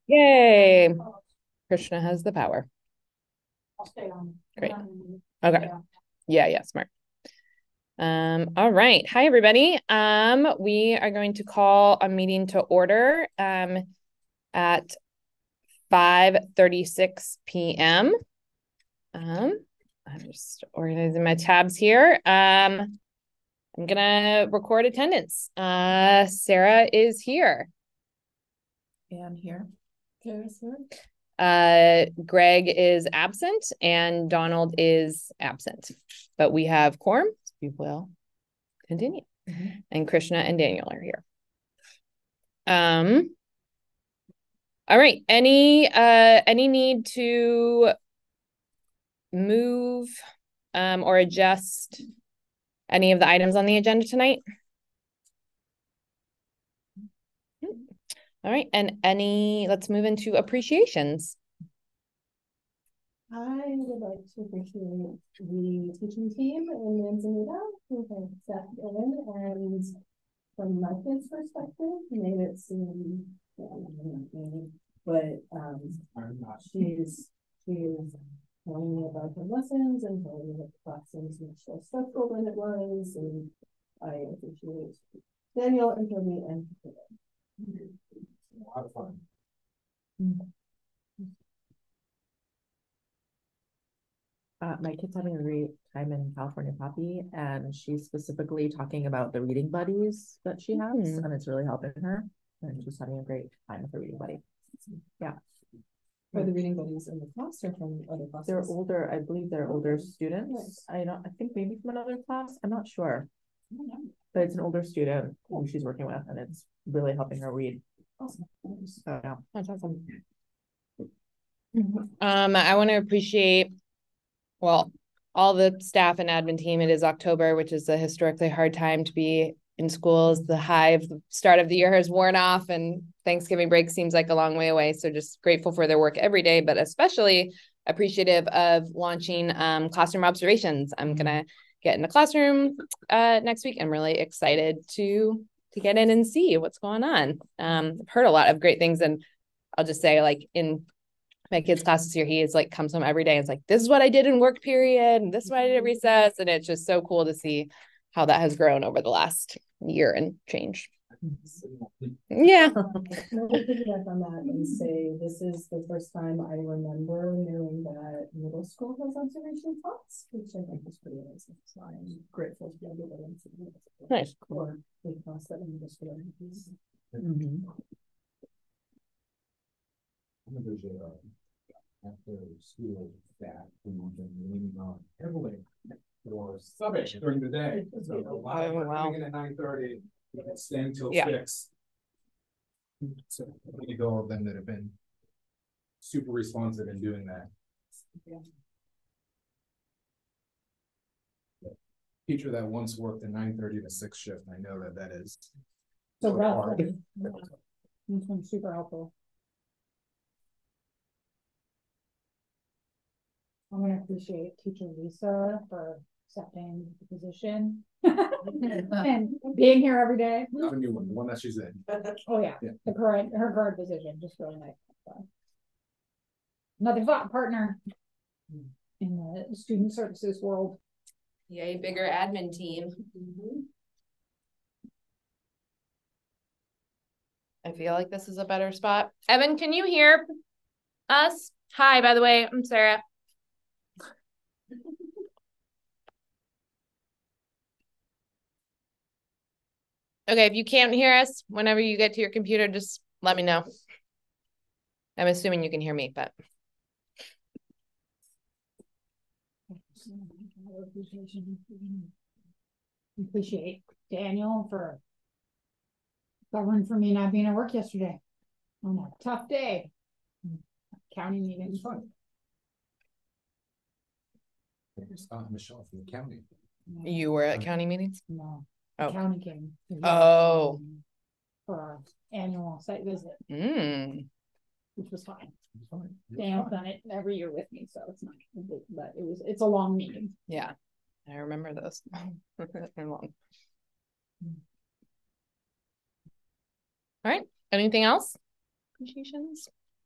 Yay. Krishna has the power. I'll stay on. Great. Okay. Yeah, smart. All right. Hi, everybody. We are going to call a meeting to order at 5:36 p.m. I'm just organizing my tabs here. I'm gonna record attendance. Sarah is here. And here. Kara's here. Greg is absent and Donald is absent, but we have quorum. So we will continue. And Krishna and Daniel are here. All right. Any need to move or adjust any of the items on the agenda tonight? All right. And let's move into appreciations. I would like to appreciate the teaching team in Manzanita who have stepped in and from my kid's perspective made it seem, but she is telling me about her lessons and telling me that the class is much less stressful than it was, and I appreciate Daniel and Toby and a lot of fun. My kid's having a great time in California Poppy, and she's specifically talking about the reading buddies that she has, and it's really helping her. And she's having a great time with her reading buddy. Yeah. Are the reading buddies in the class or from other classes? They're older, I believe they're older students. I think maybe from another class. I'm not sure. But it's an older student who she's working with, and it's really helping her read. Awesome. So yeah. That's awesome. I want to appreciate, well, all the staff and admin team. It is October, which is a historically hard time to be in schools. The start of the year has worn off and Thanksgiving break seems like a long way away. So just grateful for their work every day, but especially appreciative of launching classroom observations. I'm going to get in the classroom next week. I'm really excited to get in and see what's going on. I've heard a lot of great things, and I'll just say, like, in my kid's classes here, he is like comes home every day and it's like, this is what I did in work period and this is what I did at recess, and it's just so cool to see how that has grown over the last year and change. Yeah. On that and say this is the first time I remember knowing that middle school has observation plots, which I think is pretty amazing. So I'm grateful to be able to Nice. Or the class that in middle school. After school that we've been leaning on heavily for subbing during the day. So a lot of coming in at 9:30, staying till 6. So you go of them that have been super responsive in doing that. Yeah. Teacher that once worked a 9:30 to 6 shift, I know that is so hard. This one's super helpful. I'm going to appreciate teacher Lisa for accepting the position and being here every day. Not a new one, the one that she's in. Oh yeah. Her current position, just really nice. Another thought partner in the student services world. Yay, bigger admin team. I feel like this is a better spot. Evan, can you hear us? Hi, by the way, I'm Sarah. Okay, if you can't hear us, whenever you get to your computer, just let me know. I'm assuming you can hear me, but. Appreciate Daniel for covering for me not being at work yesterday on a tough day. County meeting. Fun. Michelle from the county. You were at county meetings? No. Oh. County came. Oh. For our annual site visit. Which was fine. Daniel's done it every year with me, so it's not, but it's a long meeting. Yeah, I remember those. They're long. All right. Anything else? Appreciations?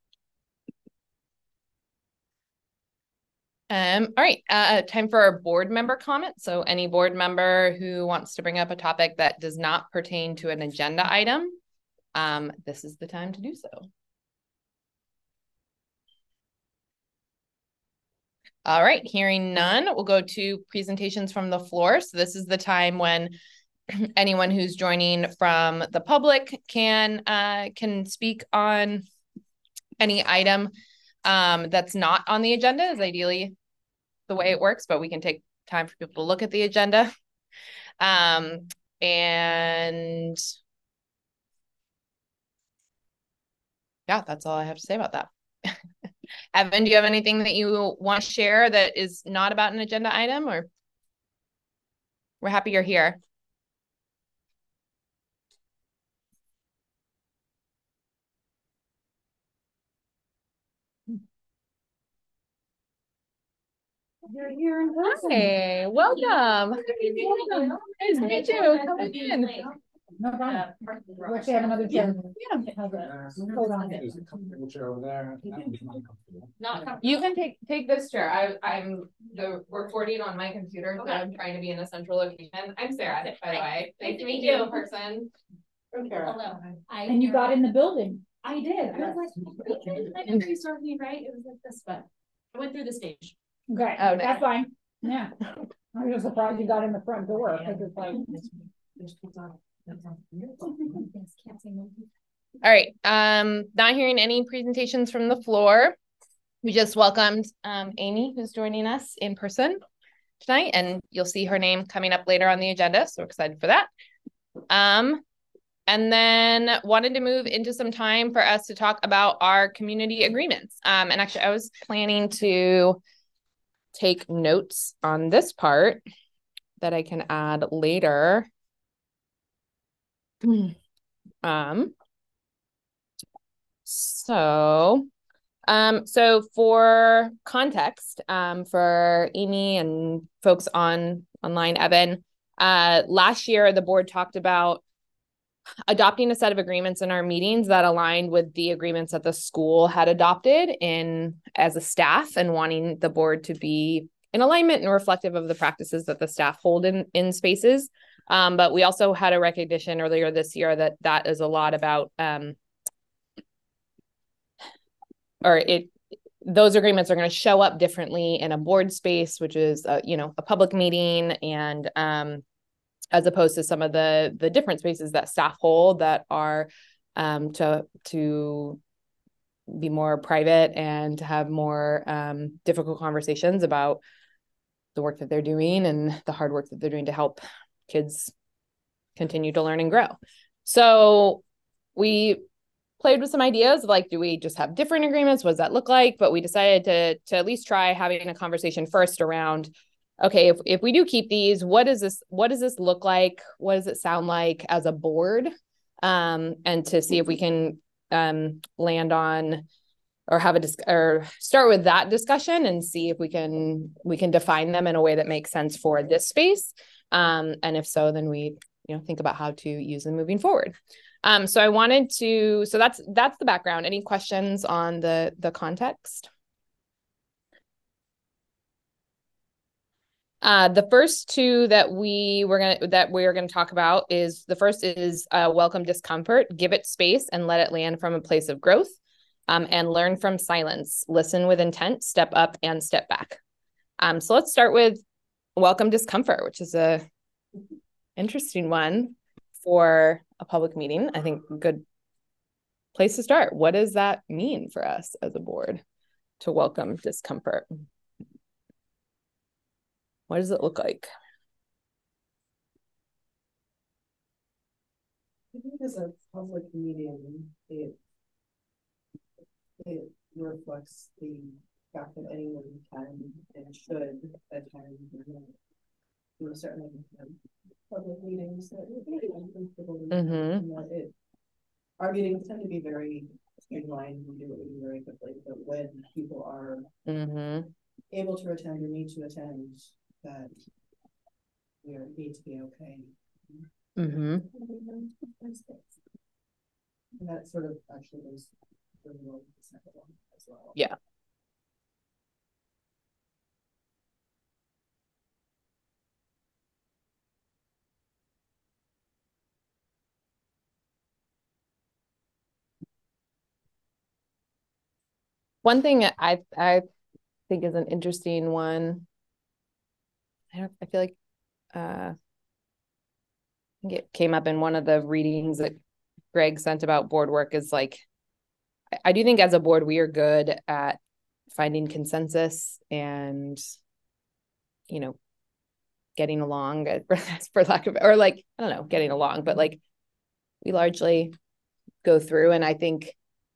All right, time for our board member comment. So any board member who wants to bring up a topic that does not pertain to an agenda item, this is the time to do so. All right, hearing none, we'll go to presentations from the floor. So this is the time when anyone who's joining from the public can speak on any item that's not on the agenda, is ideally the way it works, but we can take time for people to look at the agenda. And yeah, that's all I have to say about that. Evan, do you have anything that you want to share that is not about an agenda item, or we're happy you're here? You're here in person. Hey, welcome. Nice to meet you. Come in. No problem. We actually have another chair. Yeah. Hold on. There's a comfortable chair over there. You can take this chair. I'm the recording on my computer, so I'm trying to be in a central location. I'm Sarah, by the way. Nice to meet you in person. Hello. And you got in the building. I did. I was like, I never you served me right. It was like this, but I went through the stage. Okay, Oh, that's fine. Yeah. I'm just surprised you got in the front door. Cause it's like. All right. Not hearing any presentations from the floor. We just welcomed Amy, who's joining us in person tonight, and you'll see her name coming up later on the agenda. So we're excited for that. And then wanted to move into some time for us to talk about our community agreements. And actually, I was planning to take notes on this part that I can add later. So for context, for Amy and folks online, Evan, last year the board talked about adopting a set of agreements in our meetings that aligned with the agreements that the school had adopted as a staff, and wanting the board to be in alignment and reflective of the practices that the staff hold in spaces. But we also had a recognition earlier this year that is a lot about, those agreements are going to show up differently in a board space, which is a public meeting, and as opposed to some of the different spaces that staff hold that are to be more private and to have more difficult conversations about the work that they're doing and the hard work that they're doing to help kids continue to learn and grow. So we played with some ideas of like, do we just have different agreements? What does that look like? But we decided to at least try having a conversation first around, okay, if we do keep these, what does this look like? What does it sound like as a board? And to see if we can land on or have or start with that discussion and see if we can define them in a way that makes sense for this space. And if so, then we think about how to use them moving forward. So I wanted to, so that's the background. Any questions on the context? The first two that we are gonna talk about is, the first is welcome discomfort, give it space and let it land from a place of growth, and learn from silence, listen with intent, step up and step back. So let's start with welcome discomfort, which is a interesting one for a public meeting. I think a good place to start. What does that mean for us as a board to welcome discomfort? What does it look like? I think as a public meeting, it reflects the fact that anyone can and should attend. Certainly public meetings that our meetings tend to be very streamlined. We do what we do very quickly, but when people are able to attend or need to attend, that we need to be okay. And that sort of actually goes really well with the second one as well. Yeah. One thing I think is an interesting one. I feel like I think it came up in one of the readings that Greg sent about board work is like, I do think as a board, we are good at finding consensus and, you know, getting along for lack of, or like, I don't know, getting along, but like we largely go through. And I think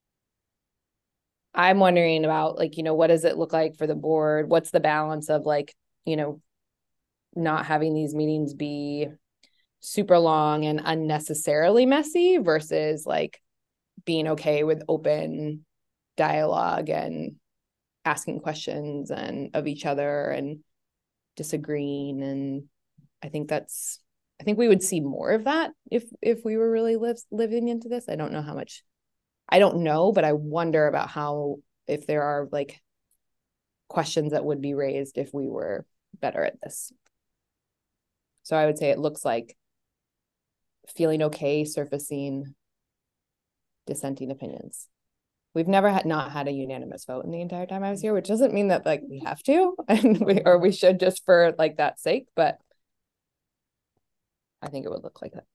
I'm wondering about like, you know, what does it look like for the board? What's the balance of like, you know, not having these meetings be super long and unnecessarily messy versus like being okay with open dialogue and asking questions and of each other and disagreeing. And I think we would see more of that if we were really living into this. I don't know how much, I don't know, but I wonder about how, if there are like questions that would be raised if we were better at this. So I would say it looks like feeling okay surfacing dissenting opinions. We've never not had a unanimous vote in the entire time I was here, which doesn't mean that like we have to and we should just for like that sake, but I think it would look like that.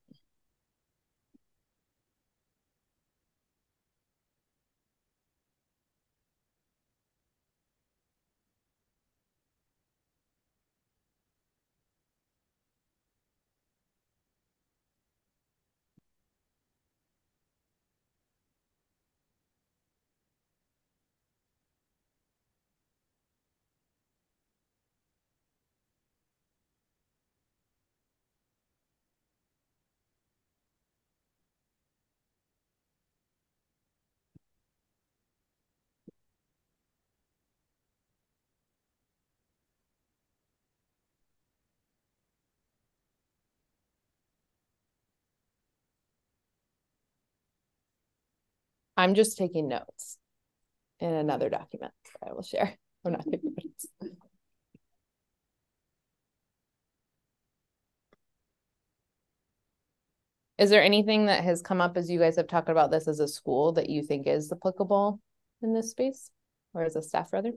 I'm just taking notes in another document that I will share. I'm not taking notes. Is there anything that has come up as you guys have talked about this as a school that you think is applicable in this space or as a staff rather?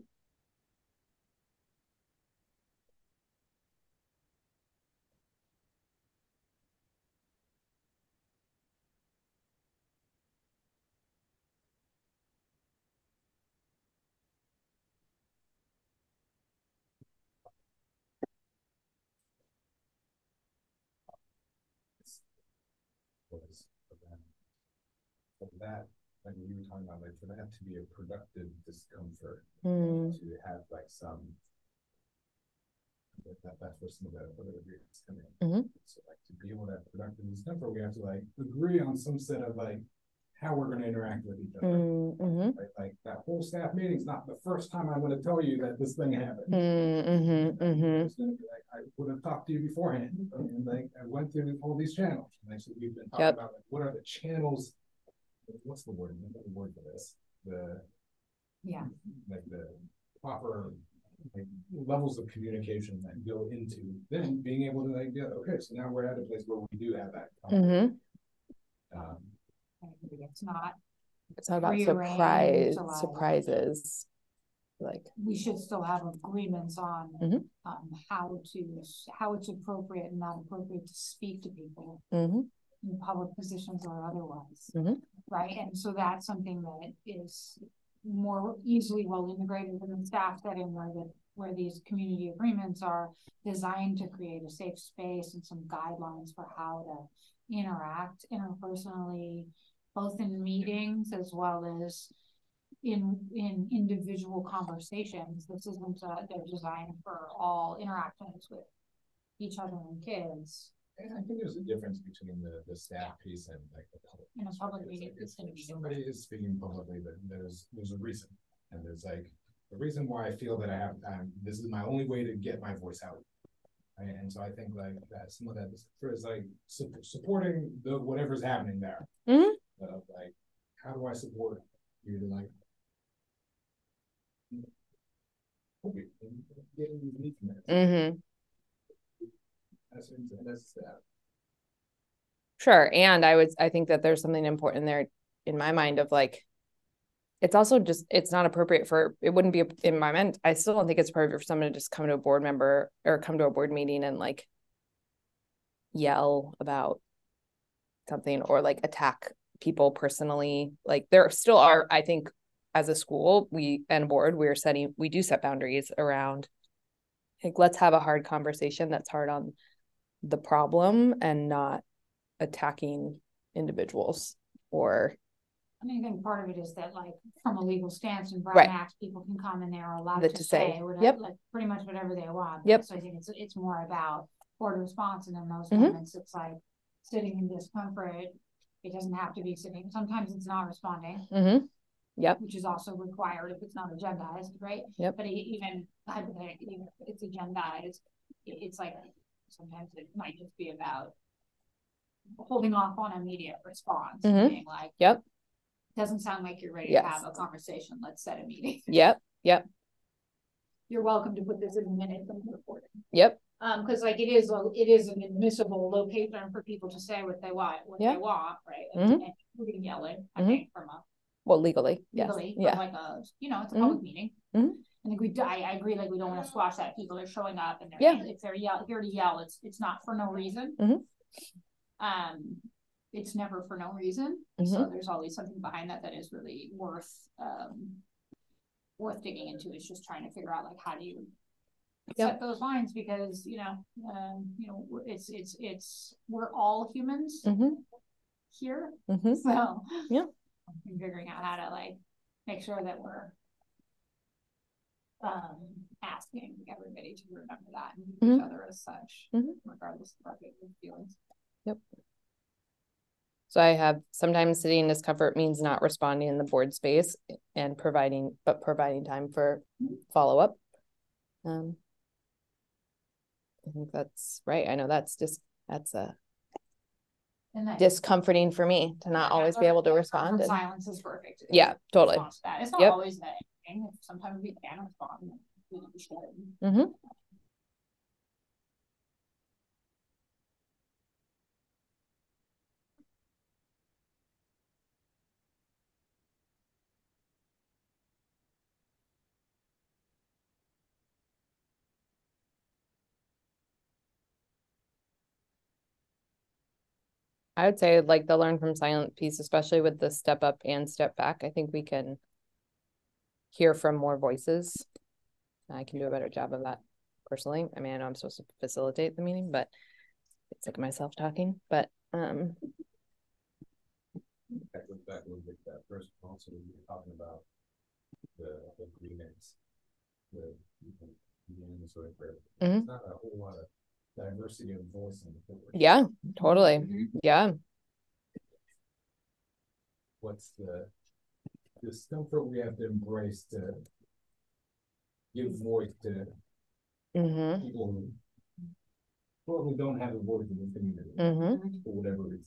For that, like you were talking about, like for that to be a productive discomfort, to have like some that's where some of the other agreements come in. So like to be able to have productive discomfort, we have to like agree on some set of like how we're going to interact with each other. Right? Like that whole staff meeting is not the first time I'm going to tell you that this thing happened. Like, I would have talked to you beforehand, and like I went through all these channels. And actually, we've been talking about like what are the channels. What's the word? What's the word for this? Like the proper like, levels of communication that go into then being able to like okay, so now we're at a place where we do have that. It's not about surprises. Like we should still have agreements on how it's appropriate and not appropriate to speak to people in public positions or otherwise, right? And so that's something that is more easily well integrated in the staff setting where these community agreements are designed to create a safe space and some guidelines for how to interact interpersonally, both in meetings as well as in individual conversations. This isn't they're designed for all interactions with each other and kids. And I think there's a difference between the staff piece and like the public. In a public meeting, like if somebody is speaking publicly, but there's a reason, and there's like the reason why I feel that I have this is my only way to get my voice out. Right? And so I think like that some of that is like supporting the whatever's happening there. Like how do I support you to like Sure. And I think that there's something important there in my mind of like it's also just, it's not appropriate for, it wouldn't be in my mind. I still don't think it's appropriate for someone to just come to a board member or come to a board meeting and like yell about something or like attack people personally. Like there still are, I think as a school, we and board, we do set boundaries around, like, let's have a hard conversation that's hard on the problem and not attacking individuals or. I mean, I think part of it is that, like, from a legal stance and Brown Right. Act, people can come and they're allowed That to to say say, whatever, yep. like pretty much whatever they want. Yep. So I think it's more about board response, and in those Mhm. moments, it's like sitting in discomfort. It doesn't have to be sitting. Sometimes it's not responding, Mm-hmm. Yep. which is also required if it's not agendized, right? Yep. But even if it's agendized, it's like sometimes it might just be about holding off on immediate response, Mhm. being like, Yep. doesn't sound like you're ready Yes. to have a conversation. Let's set a meeting. Yep. Yep. You're welcome to put this in a minute from the recording. Yep. Because like it is an admissible location for people to say what they want, Yeah. right? Mhm. And including yelling, I Mhm. think from a Well, legally. legally, Yes. from like a, it's a Mhm. public meeting. Mhm. I think I agree, like we don't want to squash that. People are showing up and Yeah. if they're here to yell, it's not for no reason. Mhm. It's never for no reason. Mhm. So there's always something behind that is really worth digging into. It's just trying to figure out, like, how do you set those lines, because it's we're all humans Mhm. here. Mhm. So Yeah. I'm figuring out how to like make sure that we're asking everybody to remember that and each Mhm. other as such, Mhm. regardless of our feelings. Yep. So I have sometimes sitting in discomfort means not responding in the board space and providing time for follow-up. I think that's right. I know that's discomforting for me to not always be able to respond. And silence is perfect. Yeah, totally. That. It's not Yep. always that thing. Sometimes we can respond. We should. Mm-hmm. I would say like the learn from silent piece, especially with the step up and step back. I think we can hear from more voices. I can do a better job of that personally. I mean, I know I'm supposed to facilitate the meeting, but it's like myself talking. But that goes back a little bit to that first also we were talking about the agreements, the sort of it's not a whole lot of diversity of voice in the board. Yeah, totally. Yeah. What's the discomfort we have to embrace to give voice to people who probably don't have a voice in the community for whatever reason.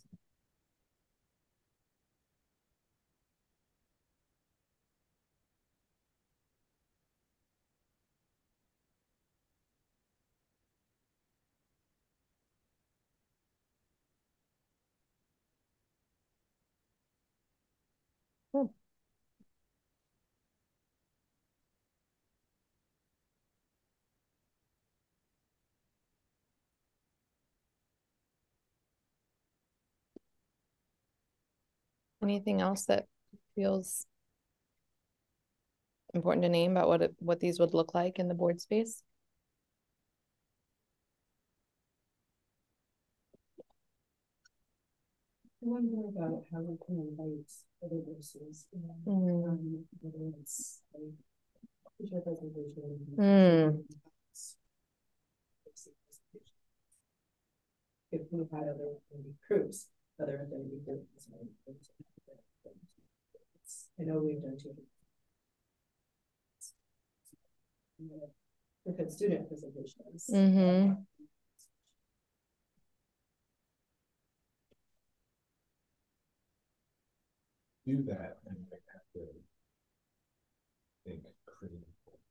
Anything else that feels important to name about what these would look like in the board space? I wonder about how we can invite other voices, whether it's like teacher presentation. If we had other groups, other affinity groups. I know we've done two. We've had student presentations. Do that and they have to think critically.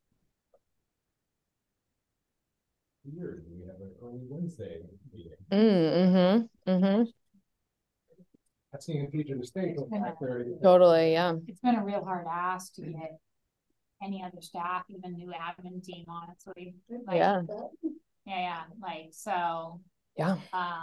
Here we have an early Wednesday meeting. asking a teacher to stay till 5:30. Totally, yeah. It's been a real hard ask to get any other staff, even new admin team, honestly. Like, yeah, like, so. Yeah.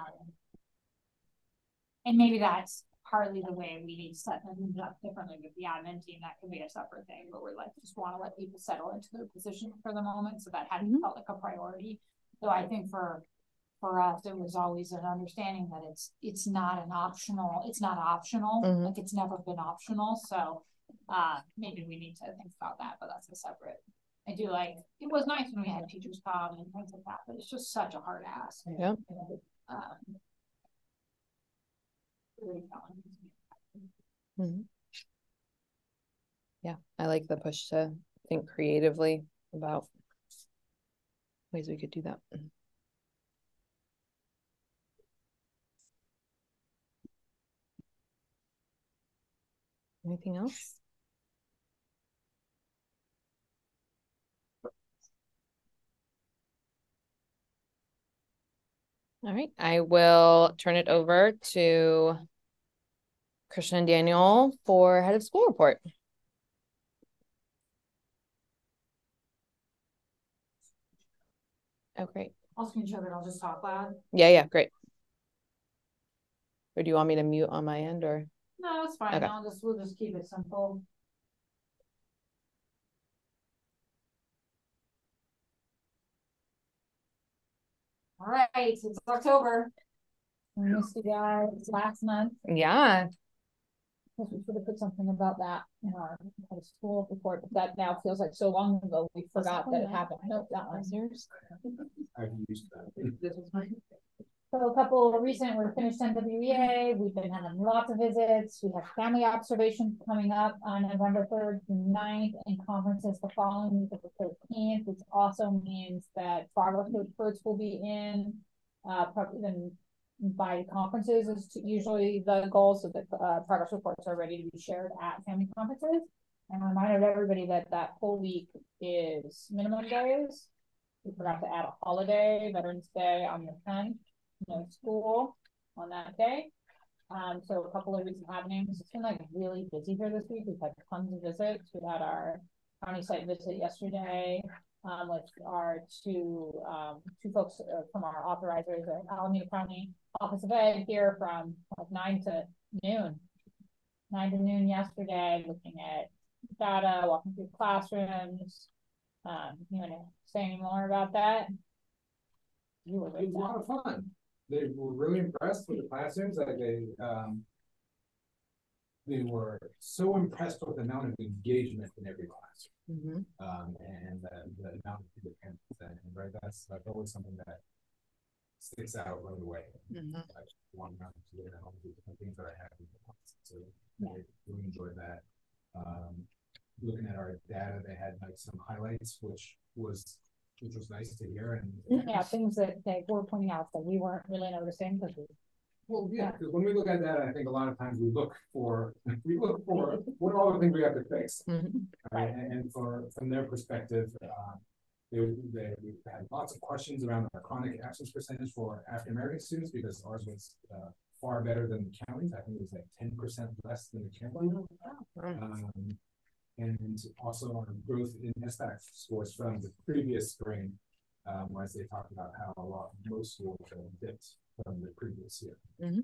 And maybe that's partly the way we need to set things up differently with the admin team. That could be a separate thing, but we're like, just want to let people settle into their position for the moment. So that hadn't felt like a priority. So I think for us, it was always an understanding that it's not optional. Like it's never been optional. So maybe we need to think about that, but that's a separate. I do like, it was nice when we had teachers come and things like that, but it's just such a hard ask. Yeah. Yeah, I like the push to think creatively about ways we could do that. Anything else? All right, I will turn it over to Christian and Daniel for head of school report. Oh, great. I'll screen share it. I'll just talk loud. Yeah, great. Or do you want me to mute on my end, or? No, it's fine. Okay. We'll just keep it simple. All right, it's October. We missed you guys last month. Yeah. We should have put something about that in our school report, but that now feels like so long ago we forgot that it happened. Nope, that one's yours. I've used that. This was mine. So a couple of recent, we're finished NWEA. We've been having lots of visits. We have family observation coming up on November 3rd to 9th and conferences the following week of the 13th, which also means that progress reports will be in, probably then by conferences is usually the goal, so that progress reports are ready to be shared at family conferences. And I reminded everybody that that whole week is minimum days. We forgot to add a holiday, Veterans Day on the 10th. No school on that day. So a couple of recent happenings. It's been like really busy here this week. We've had tons of visits. We had our county site visit yesterday with our two folks from our authorizers at Alameda County Office of Ed here from like 9 to noon yesterday, looking at data, walking through classrooms. You want to say any more about that? It was a lot of fun. They were really impressed with the classrooms. Like they were so impressed with the amount of engagement in every classroom, and the amount of people and right. That's always something that sticks out right away. I just want to all the different things that I have in the class, so I really enjoyed that. Looking at our data, they had like some highlights, which was nice to hear. And things that they were pointing out that we weren't really noticing. Because when we look at that, I think a lot of times we look for what are all the things we have to fix, right? And from their perspective, they had lots of questions around our chronic absence percentage for African American students, because ours was far better than the counties. I think it was like 10% less than the county. And also on growth in SBAC scores from the previous spring, as they talked about how most schools have dipped from the previous year.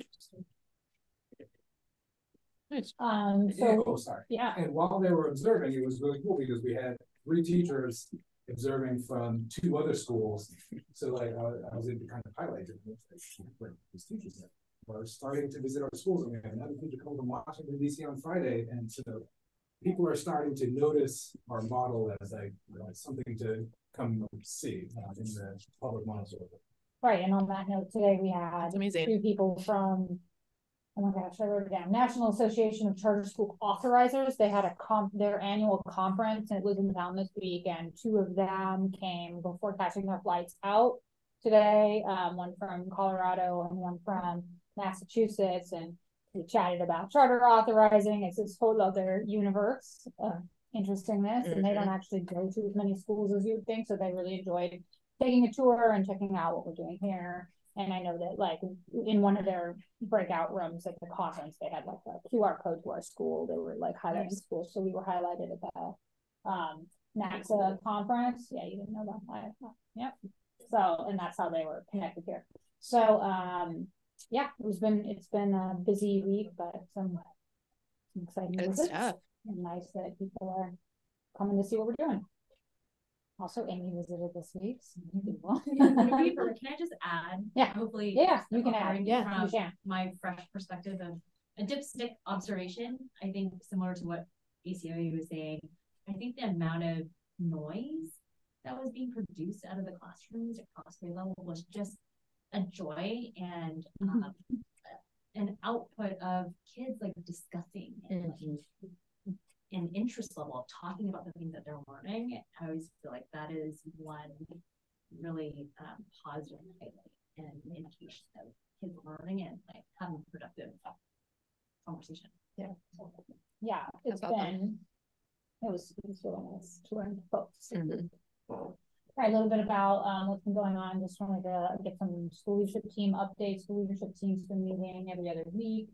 Nice. And while they were observing, it was really cool because we had 3 teachers observing from 2 other schools. So like I was able to kind of highlight it. These teachers are starting to visit our schools, and we have another teacher coming from Washington DC on Friday, and so people are starting to notice our model as something to come see in the public model. Right, and on that note, today we had 2 people from, oh my gosh, I wrote it down, National Association of Charter School Authorizers. They had their annual conference, and it was in town this week, and 2 of them came before catching their flights out today, one from Colorado and one from Massachusetts, and we chatted about charter authorizing. It's this whole other universe of interestingness, and they don't actually go to as many schools as you would think, so they really enjoyed taking a tour and checking out what we're doing here. And I know that like in one of their breakout rooms at the conference, they had like a QR code to our school. They were like highlighting schools. So we were highlighted at the NACSA conference. Yeah, you didn't know that. Yep. So, and that's how they were connected here. So yeah, it's been a busy week, but some exciting stuff. And nice that people are coming to see what we're doing. Also, Amy visited this week. So can I just add? Yeah. Hopefully, you can add. Yeah. From my fresh perspective of a dipstick observation, I think similar to what ACOA was saying, I think the amount of noise that was being produced out of the classrooms across grade level was just a joy and an output of kids like discussing and an interest level of talking about the things that they're learning. I always feel like that is one really positive and indication of kids learning and like having a productive conversation. Yeah, it was really nice to learn folks. All right, a little bit about what's been going on. Just wanted to get some school leadership team updates. School leadership team's been meeting every other week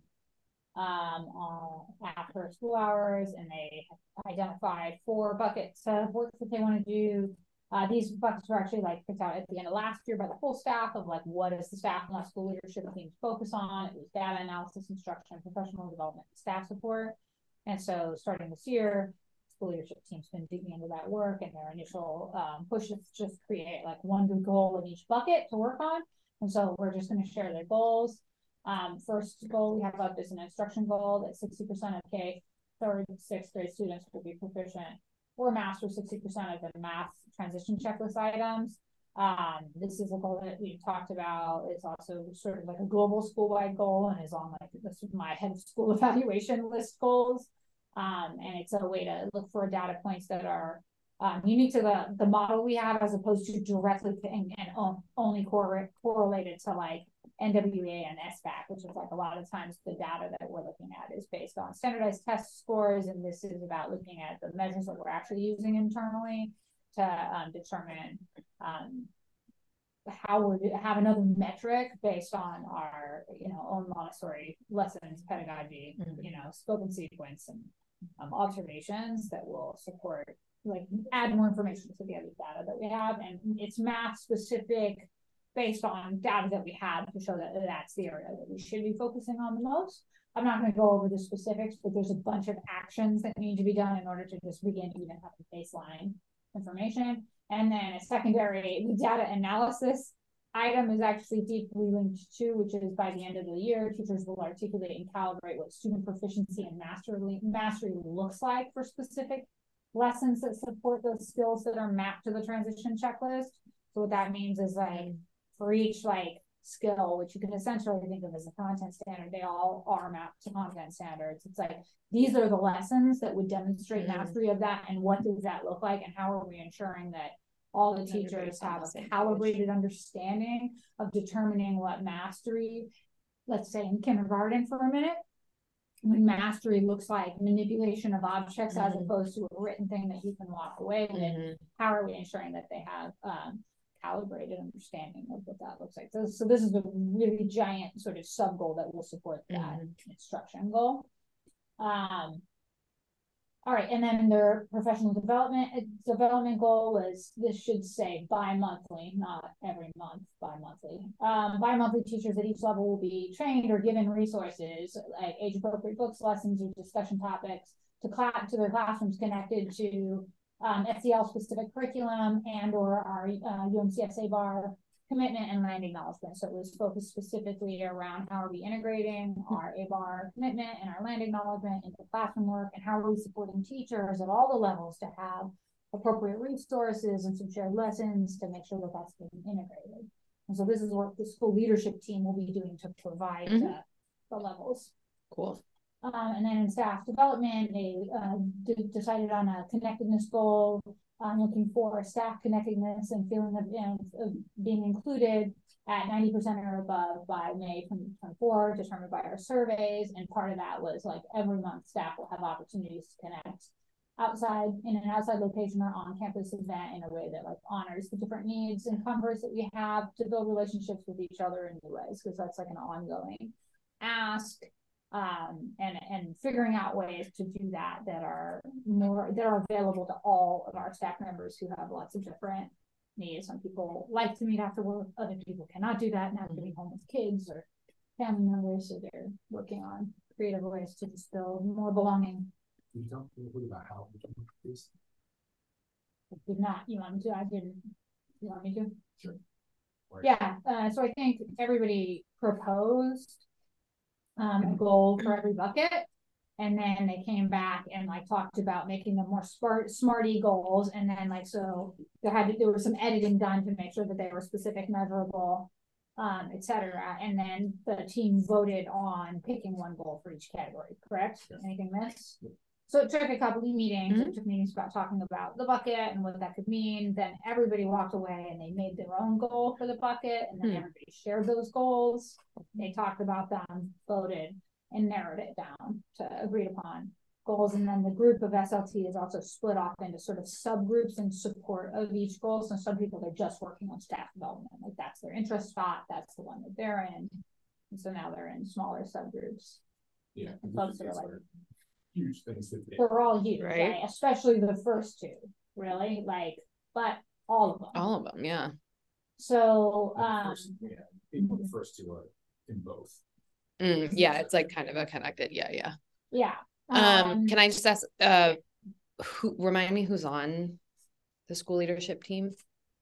after school hours, and they identified 4 buckets of work that they want to do. These buckets were actually like picked out at the end of last year by the whole staff of like what does the staff and the school leadership team focus on. It was data analysis, instruction, professional development, staff support. And so starting this year, school leadership team's been digging into that work, and their initial push is just create like one good goal in each bucket to work on. And so we're just going to share their goals. First goal we have up is an instruction goal that 60% of K, 3rd, 6th grade students will be proficient or master 60% of the math transition checklist items. This is a goal that we've talked about. It's also sort of like a global school-wide goal and is on like my head of school evaluation list goals. And it's a way to look for data points that are unique to the model we have, as opposed to directly to, and only correlated to like NWEA and SBAC, which is like a lot of times the data that we're looking at is based on standardized test scores, and this is about looking at the measures that we're actually using internally to determine how we have another metric based on our own Montessori lessons, pedagogy, scope and sequence, and observations that will support, like, add more information to the other data that we have. And it's math specific based on data that we have to show that that's the area that we should be focusing on the most. I'm not going to go over the specifics, but there's a bunch of actions that need to be done in order to just begin to even have the baseline information. And then a secondary data analysis item is actually deeply linked to, which is by the end of the year, teachers will articulate and calibrate what student proficiency and mastery looks like for specific lessons that support those skills that are mapped to the transition checklist. So what that means is, like, for each like skill, which you can essentially think of as a content standard, they all are mapped to content standards. It's like, these are the lessons that would demonstrate mastery of that, and what does that look like, and how are we ensuring that all the teachers have a calibrated understanding of determining what mastery, let's say in kindergarten for a minute, when mastery looks like manipulation of objects as opposed to a written thing that you can walk away with. How are we ensuring that they have calibrated understanding of what that looks like? So this is a really giant sort of sub goal that will support that instruction goal. All right, and then their professional development goal was, this should say bi-monthly, not every month, bi-monthly. Bi-monthly teachers at each level will be trained or given resources like age-appropriate books, lessons, or discussion topics to their classrooms connected to SEL-specific curriculum and or our UMCS ABAR commitment and land acknowledgement. So it was focused specifically around how are we integrating our ABAR commitment and our land acknowledgement into classroom work, and how are we supporting teachers at all the levels to have appropriate resources and some shared lessons to make sure that that's being integrated. And so this is what the school leadership team will be doing to provide the levels. Cool. And then in staff development, they decided on a connectedness goal. Looking for staff connectedness and feeling of being included at 90% or above by May 2024, determined by our surveys. And part of that was like every month staff will have opportunities to connect outside in an outside location or on campus event in a way that like honors the different needs and comforts that we have to build relationships with each other in new ways, because that's like an ongoing ask. And figuring out ways to do that that are available to all of our staff members who have lots of different needs. Some people like to meet after work, other people cannot do that and have to be home with kids or family members, so they're working on creative ways to just build more belonging. Can you talk a little bit about how we can increase? I did not. You want me to? I didn't. You want me to? Sure. Yeah. So I think everybody proposed a goal for every bucket, and then they came back and like talked about making them more smarty goals, and then like so there was some editing done to make sure that they were specific, measurable, etc. And then the team voted on picking one goal for each category. Correct? Yes. Anything missed? Yep. So it took a couple of meetings. It took meetings about talking about the bucket and what that could mean. Then everybody walked away and they made their own goal for the bucket, and then everybody shared those goals. They talked about them, voted, and narrowed it down to agreed upon goals. And then the group of SLT is also split off into sort of subgroups in support of each goal. So some people are just working on staff development, like that's their interest spot, that's the one that they're in. And so now they're in smaller subgroups. Yeah, and folks that are like huge things that they're all huge, right? Especially the first two, really, like, but all of them, yeah. So the first two are in both. Yeah, it's like kind of a connected, yeah. Can I just ask, remind me who's on the school leadership team?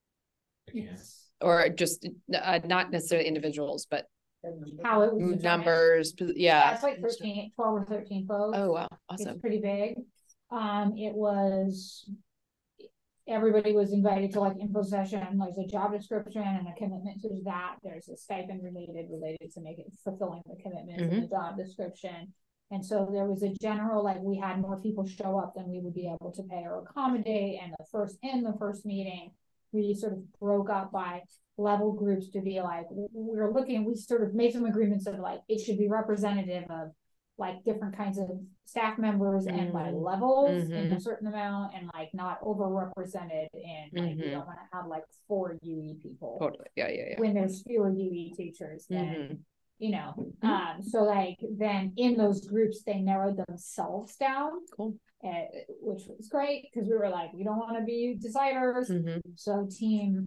Yes. Or just not necessarily individuals, but how it was numbers, yeah. It's like 12 or 13 folks. Oh wow, awesome. It's pretty big. It was everybody was invited to like info session. There's a job description and a commitment to that. There's a stipend related to make it fulfilling the commitment in the job description. And so there was a general, like we had more people show up than we would be able to pay or accommodate. And the first meeting, we sort of broke up by level groups to be like, we sort of made some agreements of like, it should be representative of like different kinds of staff members and by levels in a certain amount, and like not overrepresented in like we don't want to have like 4 UE people. Totally. Yeah. When there's fewer UE teachers than you know. So like then in those groups they narrowed themselves down. Cool. Which was great because we were like, we don't want to be deciders. So team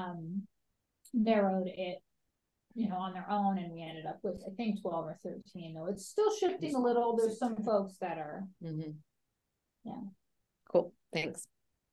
narrowed it, on their own, and we ended up with I think 12 or 13. Though it's still shifting a little. There's some folks that are yeah. Cool. Thanks.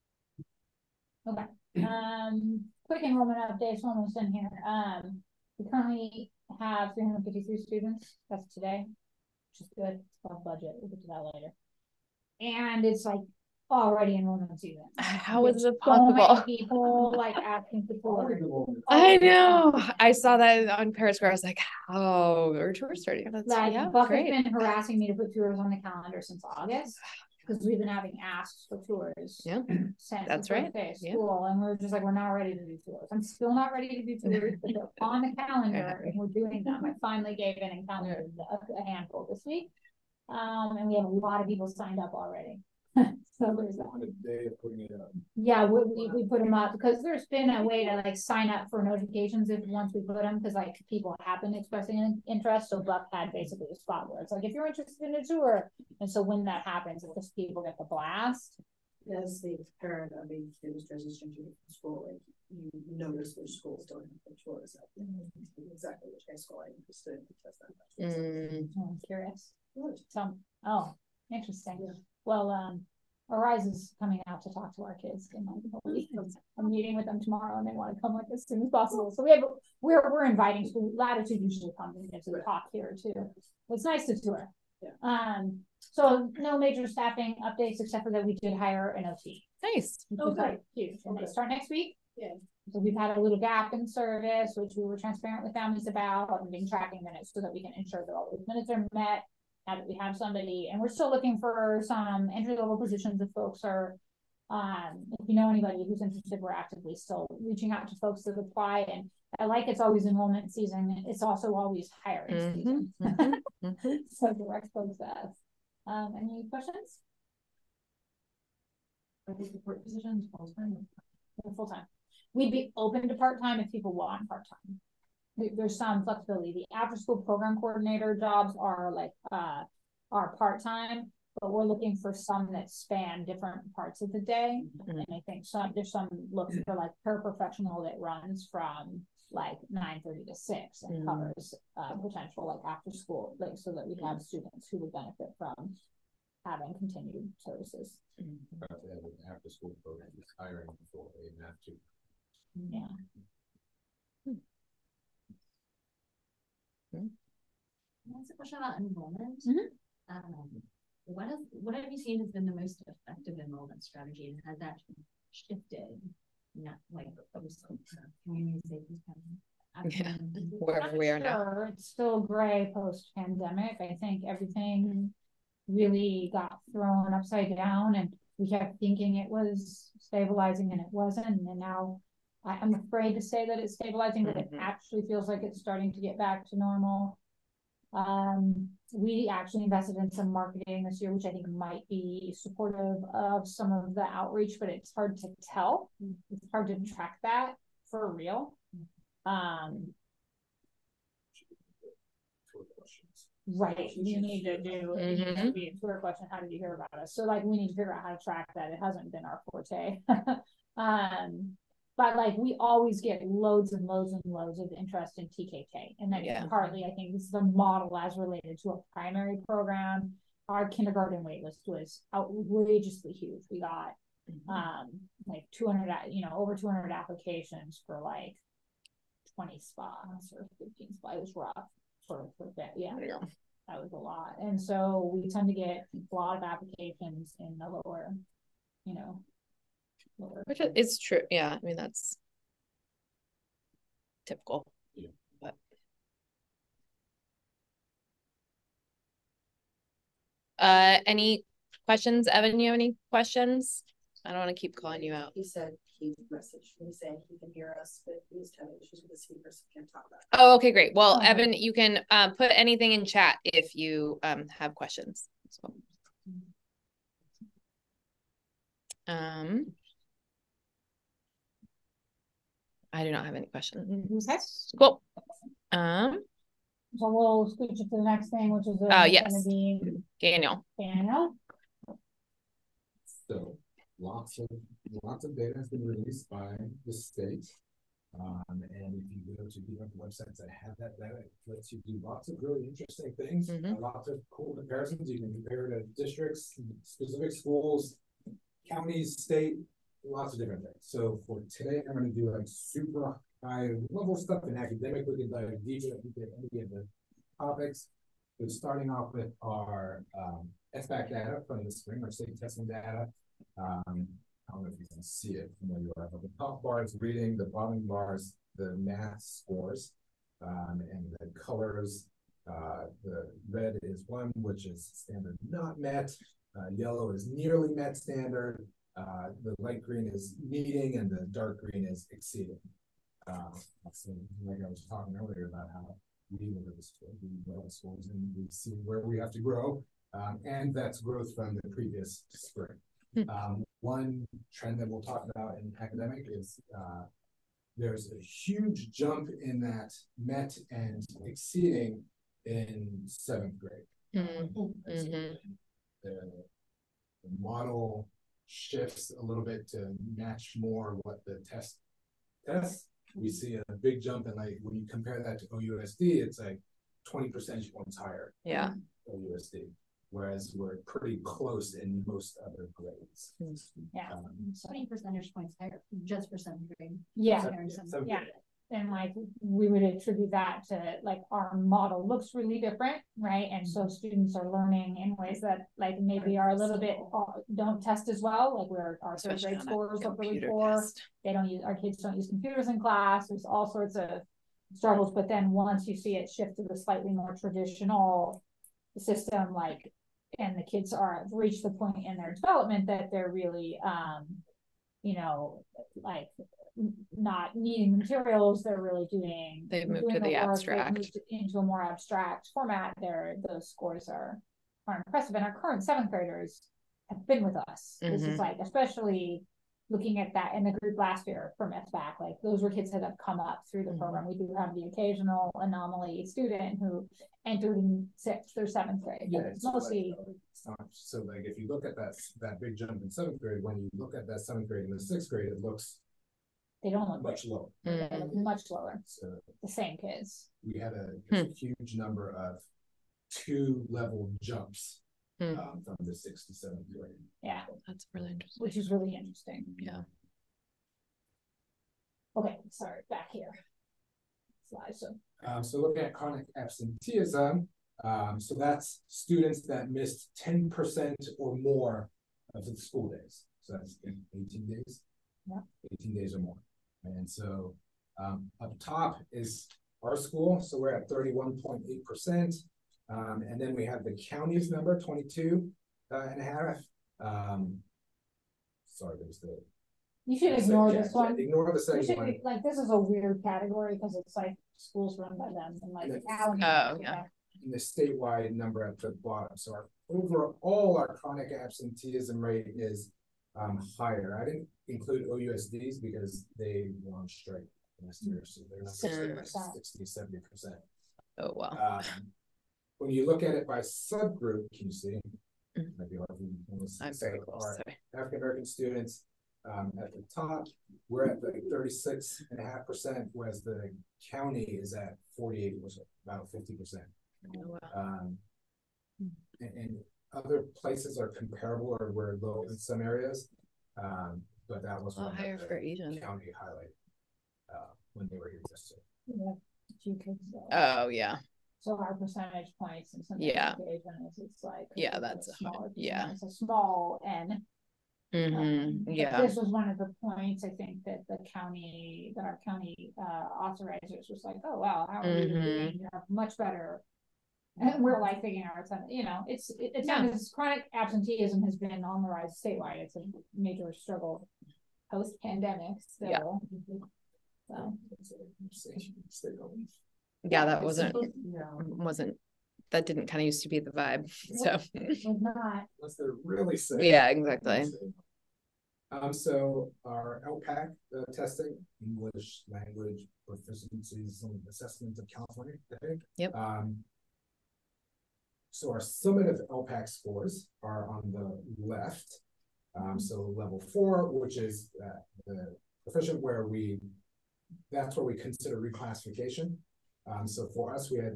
Okay. Quick enrollment updates almost in here. We currently have 353 students. That's today, which is good. It's above budget. We'll get to that later. And it's like already enrollment season. How is it possible? So many people like asking for tours. I know. I saw that on Paris Square. I was like, how are tours starting? That's Buck has been harassing me to put tours on the calendar since August, because we've been having asks for tours. Yeah, since that's the first day of school, and we're just like, we're not ready to do tours. I'm still not ready to do tours, but they're on the calendar and we're doing them. I finally gave in and counted a handful this week. And we have a lot of people signed up already. So there's that. Day of putting it up. Yeah, we put them up because there's been a way to like sign up for notifications if once we put them, because like people have been expressing an interest. So Buck had basically a spot where it's like, if you're interested in a tour, and so when that happens, it's just people get the blast. As the parent of a student's transition to school, like you notice which schools don't have the tours up. Exactly which high school I'm interested in, because that I'm curious. So, interesting. Yeah. Well, Arise is coming out to talk to our kids in like a week. I'm meeting with them tomorrow, and they want to come like as soon as possible. So we're inviting school. Latitude usually comes and gives a talk here too. It's nice to tour. Yeah. So no major staffing updates except for that we did hire an OT. Nice. Okay. Huge. And they start next week. Yeah. So we've had a little gap in service, which we were transparent with families about, and been tracking minutes so that we can ensure that all those minutes are met. Now that we have somebody, and we're still looking for some entry-level positions if folks are, if you know anybody who's interested, we're actively still reaching out to folks that apply. And I like it's always enrollment season. It's also always hiring season. So direct folks to us. Any questions? Are these support positions full-time? Full-time. We'd be open to part-time if people want part-time. There's some flexibility. The after-school program coordinator jobs are like, are part-time, but we're looking for some that span different parts of the day. And I think there's some looking for like paraprofessional that runs from like 9:30 to 6 and covers potential like after school, like so that we have students who would benefit from having continued services. About to have an after school program hiring for a math tutor. Yeah. That's a question about enrollment. What have you seen has been the most effective enrollment strategy, and has that shifted? Not like community safety. Wherever we are now. It's still gray post-pandemic. I think everything really got thrown upside down, and we kept thinking it was stabilizing, and it wasn't. And now I'm afraid to say that it's stabilizing, but it actually feels like it's starting to get back to normal. We actually invested in some marketing this year, which I think might be supportive of some of the outreach, but it's hard to tell. It's hard to track that for real. Right. We need to do a tour question. How did you hear about us? So like we need to figure out how to track that. It hasn't been our forte. But like we always get loads and loads and loads of interest in TKK. And then partly I think this is a model as related to a primary program. Our kindergarten waitlist was outrageously huge. We got like 200, over 200 applications for like 20 spots or 15 spots. It was rough for that. Yeah. That was a lot. And so we tend to get a lot of applications in the lower. Which is true. Yeah, I mean that's typical. Yeah. But any questions? Evan, you have any questions? I don't want to keep calling you out. He said he messaged me saying he can hear us, but he's having issues with the speaker, so can't talk about it. Oh, okay, great. Well, Evan, you can put anything in chat if you have questions. So I do not have any questions. Okay. Cool. So we'll switch to the next thing, which is yes, Daniel. So lots of data has been released by the state. And if you go to different websites that have that data, it lets you do lots of really interesting things, lots of cool comparisons. You can compare to districts, specific schools, counties, state, lots of different things. So for today, I'm going to do like super high level stuff in academic. We can dive deeper into any of the topics. So starting off with our SBAC data from the spring, our state testing data. I don't know if you can see it from where you are, but the top bar is reading, the bottom bar is the math scores, and the colors. The red is 1, which is standard not met. Yellow is nearly met standard. The light green is meeting, and the dark green is exceeding. So like I was talking earlier about how we look at the schools, and we see where we have to grow, and that's growth from the previous spring. One trend that we'll talk about in academic is there's a huge jump in that met and exceeding in 7th grade. The model shifts a little bit to match more what the test tests. We see a big jump in, like when you compare that to OUSD, it's like 20 percentage points higher. Yeah. OUSD. Whereas we're pretty close in most other grades. Yeah. 20 percentage points higher just for 7th grade. Yeah. And like we would attribute that to like our model looks really different, right? And so students are learning in ways that like maybe are a little bit don't test as well. Like our 3rd grade scores look really poor. Our kids don't use computers in class. There's all sorts of struggles. But then once you see it shift to the slightly more traditional system, like, and the kids are reached the point in their development that they're really like not needing materials, they're really they've moved to the abstract, moved into a more abstract format. Those scores are impressive, and our current 7th graders have been with us. This is like, especially looking at that in the group last year from F back, like those were kids that have come up through the program. We do have the occasional anomaly student who entered in 6th or 7th grade. Yeah, it's mostly it's not, so like if you look at that big jump in 7th grade, when you look at that 7th grade and the 6th grade, it looks they don't look much lower. They look much lower. So the same kids. we had a huge number of 2-level jumps from the 6th to 7th grade. Yeah, that's really interesting. Which is really interesting. Yeah. Okay, sorry, back here. So looking at chronic absenteeism, so that's students that missed 10% or more of the school days. So that's 18 days. Yeah. 18 days or more. And so up top is our school. So we're at 31.8%. And then we have the county's number, 22.5. Sorry, there's the. You should ignore this one. Ignore the second one. Like, this is a weird category because it's like schools run by them and like. And the statewide number at the bottom. So our overall, our chronic absenteeism rate is higher. I didn't include OUSDs because they were on strike last year, so they're not 60-70%. Oh wow. When you look at it by subgroup, can you see? Might be hard for I'm very close. African American students at the top, we're at like 36.5%, whereas the county is at 48%, about 50%. Oh, wow. And other places are comparable or we're low in some areas, but that was one higher for Asian county highlight when they were here yesterday. Yeah, oh yeah. So our percentage points and some education is it's like that's a smaller. It's a small N. This was one of the points I think that our county authorizers was like, oh wow, how are we doing? You have much better. And we're like thinking our time, it's not as chronic absenteeism has been on the rise statewide. It's a major struggle post pandemic still. Yeah, that wasn't that didn't kind of used to be the vibe. So not unless they're really sick. Yeah, exactly. So our LPAC testing, English language proficiencies and assessment of California, I think. Yep. So our summative LPAC scores are on the left. So level 4, which is the proficient where that's where we consider reclassification. So for us, we had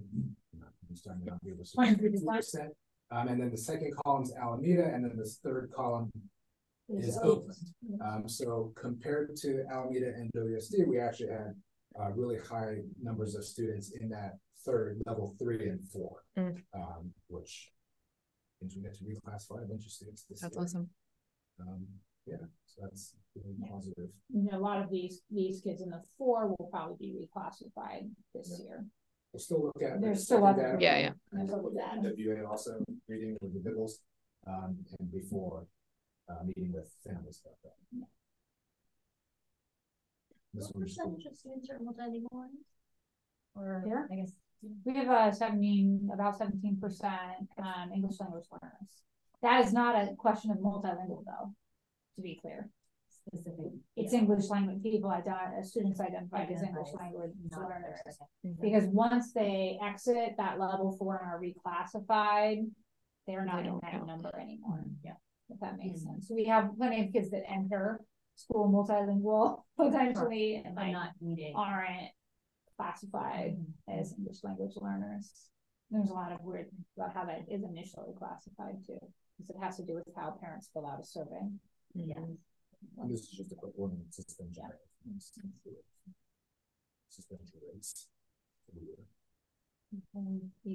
20%. And then the second column is Alameda, and then this third column is Oakland. So compared to Alameda and WSD, we actually had really high numbers of students in that third level 3 and 4, which means we get to reclassify a bunch of students this year. That's awesome. Yeah, so that's really positive. A lot of these kids in the 4 will probably be reclassified this year. We'll still look at there's still other data. WA also reading with the Biggles and before meeting with families about that. What percentage of students are multilingual? Or here? I guess we have about 17% English language learners. That is not a question of multilingual though, to be clear. Specific. It's English language people students identified as English language learners. Because once they exit that level 4 and are reclassified, they're not in that number anymore. Yeah, if that makes sense. So we have plenty of kids that enter school multilingual potentially and aren't classified as English language learners. There's a lot of weird things about how that is initially classified too, because it has to do with how parents fill out a survey. And this is just a quick one on suspension rates. And we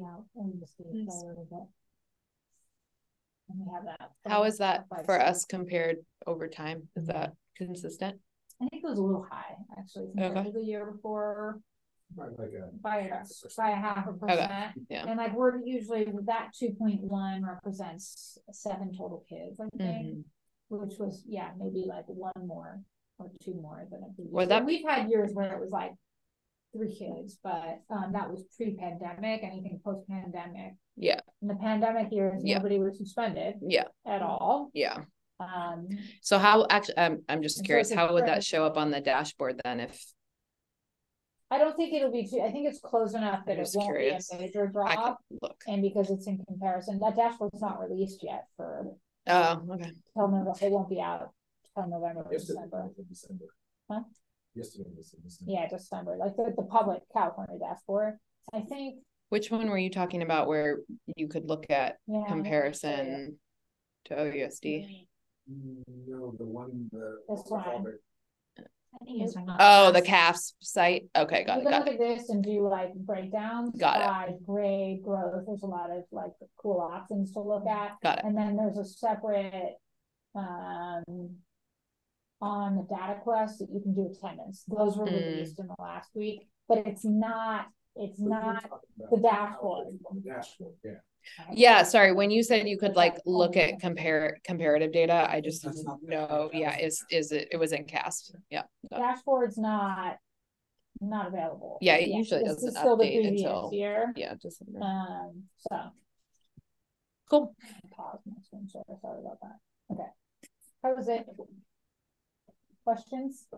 have that. How is that for us compared over time? Is that consistent? I think it was a little high actually compared to the year before. By a 0.5%. Yeah. And like we're usually that 2.1 represents 7 total kids, I think. Which was maybe like 1 more or 2 more than a previous. We've had years where it was like 3 kids, but that was pre-pandemic. Anything post-pandemic. Yeah. In the pandemic years, Yeah. nobody was suspended. Yeah. At all. Yeah. So how actually, I'm just curious, so how would that show up on the dashboard then? If I don't think it'll be too, I think it's close enough that it won't curious. be a major I drop. could look. And because it's in comparison, that dashboard's not released yet for. Oh, okay. Till November, it won't be out till November, Yesterday, December. Huh? Huh? Yesterday was in December. Yeah, December, like the public California dashboard. I think. Which one were you talking about where you could look at comparison to OUSD? No, the one, This one. I think it's the CAFS site. Okay, got it. You can look at this and do like breakdowns by grade, growth. There's a lot of like cool options to look at. Got it. And then there's a separate on the data quest that you can do attendance. Those were released in the last week, but it's not the dashboard. Yeah. Yeah, sorry. When you said you could like look at comparative data, I just know. Yeah, it was in CASP. Yeah. Dashboard's not available. Yeah, it usually doesn't update until year. Yeah, December. So cool. Pause my screen share. Sorry about that. Okay. How was it? Questions?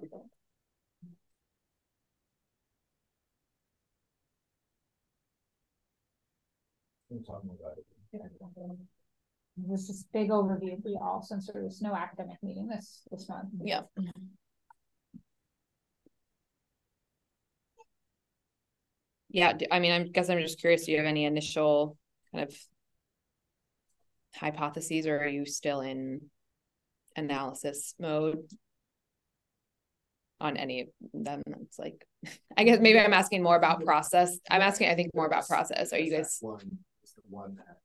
Talking about it. This is big overview for y'all since there was no academic meeting this month. Yeah. Yeah, I mean, I guess I'm just curious, do you have any initial kind of hypotheses, or are you still in analysis mode on any of them? It's like, I guess maybe I'm asking more about process. I'm asking, I think, more about process. Are you guys? It's the one that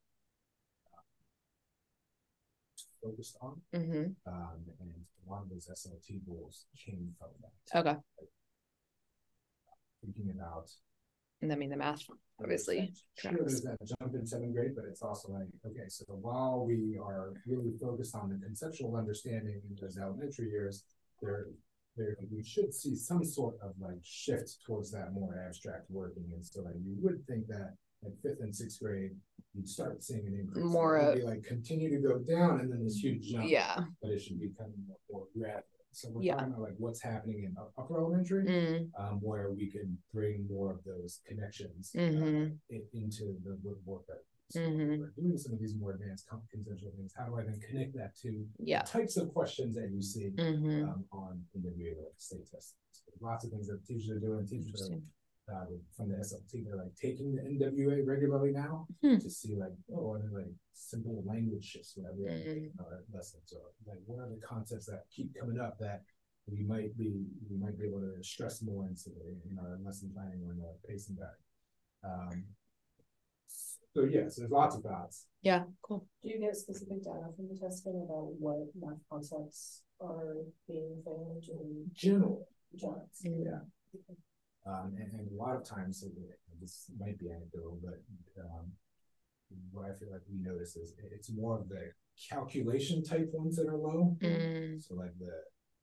focused on, and one of those SLT goals came from that. Okay. Thinking about. And I mean, the math, obviously. Sure, there's that jump in 7th grade, but it's also like, okay, so while we are really focused on the conceptual understanding in those elementary years, we should see some sort of like shift towards that more abstract working. And so like you would think that in 5th and 6th grade, you'd start seeing an increase. More like continue to go down and then this huge jump. Yeah. But it should become more gradual. So we're talking about like what's happening in upper elementary, where we can bring more of those connections into the work that we're doing some of these more advanced conceptual things. How do I then connect that to the types of questions that you see on NWA state tests? Lots of things that teachers are doing. Teachers are from the SLT, they're like taking the NWA regularly now to see like, oh, are there like simple language shifts whenever we our lessons, or like what are the concepts that keep coming up that we might be able to stress more in our lesson planning or in our pacing back. So yes, there's lots of thoughts. Yeah, cool. Do you get specific data from the testing about what math concepts are being found in general? Yeah. And a lot of times, this might be anecdotal, but what I feel like we notice is it's more of the calculation type ones that are low. So like the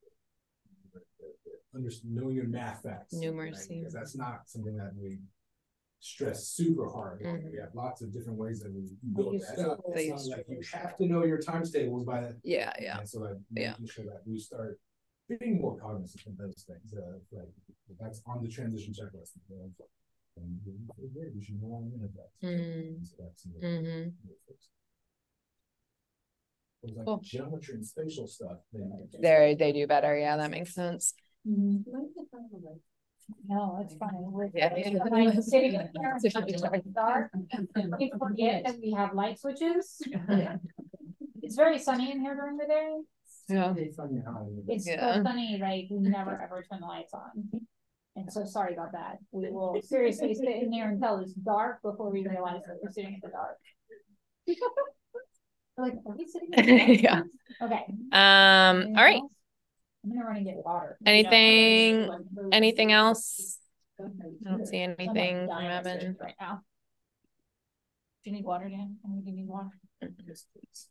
knowing your math facts, numeracy, because that's not something that we stress super hard. We have lots of different ways that we build that up. It's not like you have to know your times tables by that. Yeah. And so like making sure that we start being more cognizant of those things. Like that's on the transition checklist. And we should know on minute. So that's like cool. Geometry and spatial stuff. They do better. Yeah, that makes sense. No, it's fine. We're sitting in here dark. We forget that we have light switches. It's very sunny in here during the day. Yeah. It's so sunny, like we never ever turn the lights on. And so sorry about that. We will seriously sit in there until it's dark before we realize that we're sitting in the dark. Like, are we sitting in the dark? Yeah. Okay. All right. I'm gonna run and get water. Anything else? I don't see anything from Evan right now. Do you need water, Dan? Do you need water? Yes, please.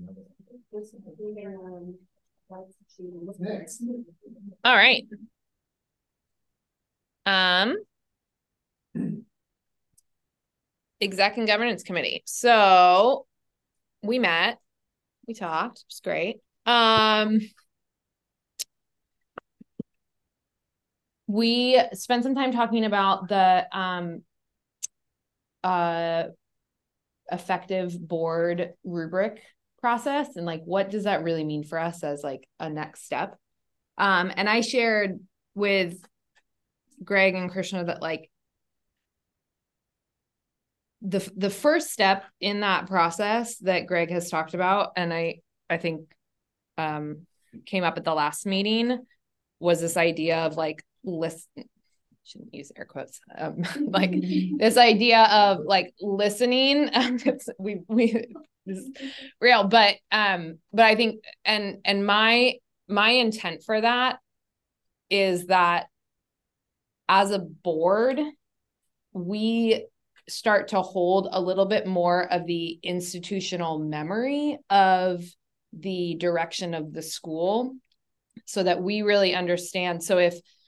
What's next? All right. Exec and Governance Committee. So we met, we talked, it was great. We spent some time talking about the effective board rubric process and like what does that really mean for us as like a next step. And I shared with Greg and Krishna that like the first step in that process that Greg has talked about, and I think came up at the last meeting, was this idea of like shouldn't use air quotes, like this idea of like listening. We this is real, but I think and my intent for that is that as a board, we start to hold a little bit more of the institutional memory of the direction of the school so that we really understand. So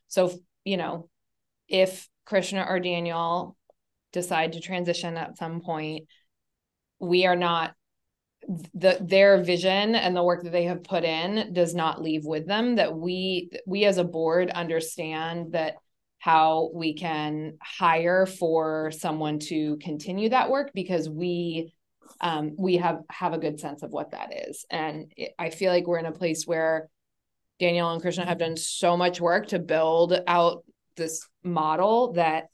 if Krishna or Daniel decide to transition at some point, we are not, their vision and the work that they have put in does not leave with them, that we as a board understand that how we can hire for someone to continue that work because we have a good sense of what that is. And I feel like we're in a place where Daniel and Krishna have done so much work to build out this model that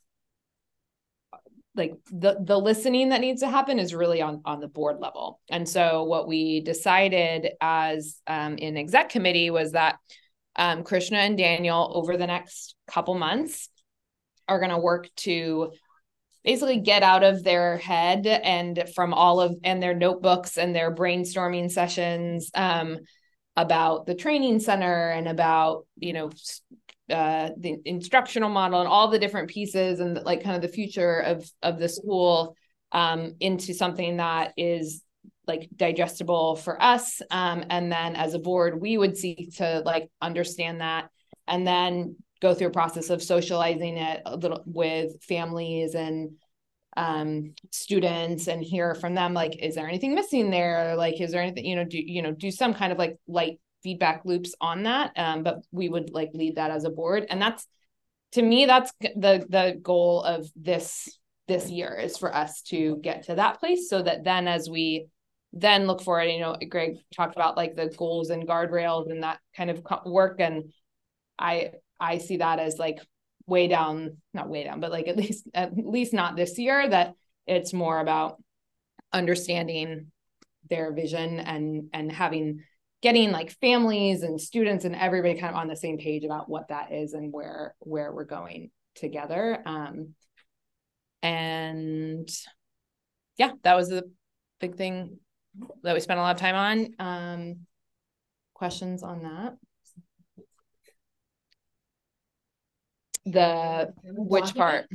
like the listening that needs to happen is really on the board level. And so what we decided as in exec committee was that Krishna and Daniel over the next couple months are going to work to basically get out of their head and from and their notebooks and their brainstorming sessions about the training center and about, the instructional model and all the different pieces and like kind of the future of the school into something that is like digestible for us. And then as a board, we would seek to like understand that and then go through a process of socializing it a little with families and students and hear from them, like, is there anything missing there? Like, is there anything, do some kind of like light feedback loops on that. But we would like lead that as a board. And that's, to me, that's the goal of this year is for us to get to that place so that then as we then look forward, Greg talked about like the goals and guardrails and that kind of work. And I see that as like not way down, but like at least not this year, that it's more about understanding their vision and getting like families and students and everybody kind of on the same page about what that is and where we're going together. And yeah, that was the big thing that we spent a lot of time on. Questions on that? Which part?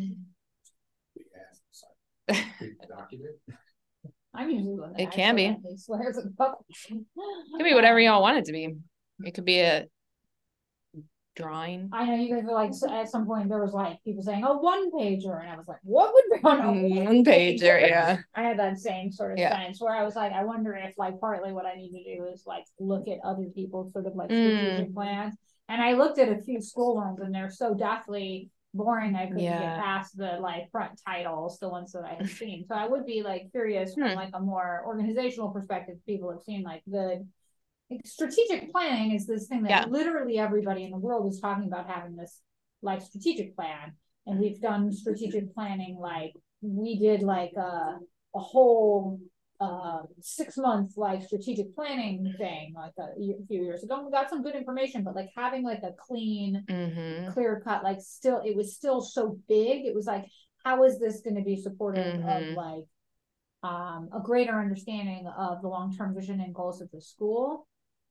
I'm usually one that it can be. Swears in public. It could be whatever y'all want it to be. It could be a drawing. I know you guys were like, at some point there was like people saying, "Oh, one pager," and I was like, "What would be on a one pager?" Yeah, I had that same sort of sense where I was like, I wonder if like partly what I need to do is like look at other people's sort of like strategic plans. And I looked at a few school ones, and they're so deathly boring I couldn't get past the like front titles, the ones that I have seen. So I would be like curious from like a more organizational perspective. People have seen like good strategic planning is this thing that literally everybody in the world is talking about, having this like strategic plan. And we've done strategic planning, like we did like a whole 6 months like strategic planning thing like a few years ago. We got some good information, but like having like a clean clear cut, like still it was still so big. It was like, how is this going to be supportive of like a greater understanding of the long-term vision and goals of the school?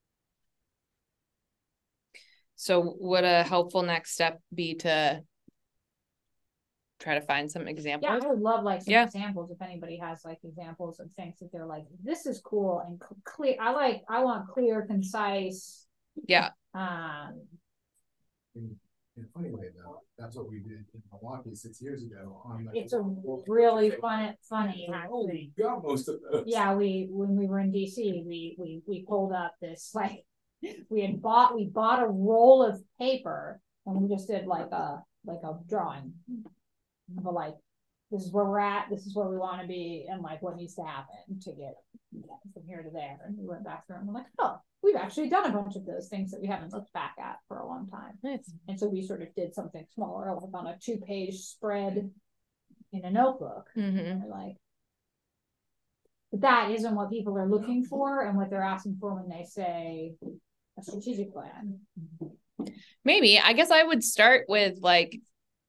So would a helpful next step be to try to find some examples? Yeah, I would love like some examples if anybody has like examples of things that they're like, this is cool and clear. I want clear, concise. Yeah. in a funny way though, that's what we did in Milwaukee 6 years ago on the. It's a really funny. We got most of those. Yeah, when we were in DC, we pulled up this, like, we bought a roll of paper and we just did like a drawing of a, like, this is where we're at, this is where we want to be, and like what needs to happen to get from here to there. And we went back through and we're like, oh, we've actually done a bunch of those things that we haven't looked back at for a long time. Nice. And so we sort of did something smaller, like on a 2-page spread in a notebook. And we're like, but that isn't what people are looking for and what they're asking for when they say a strategic plan. Maybe, I guess I would start with like,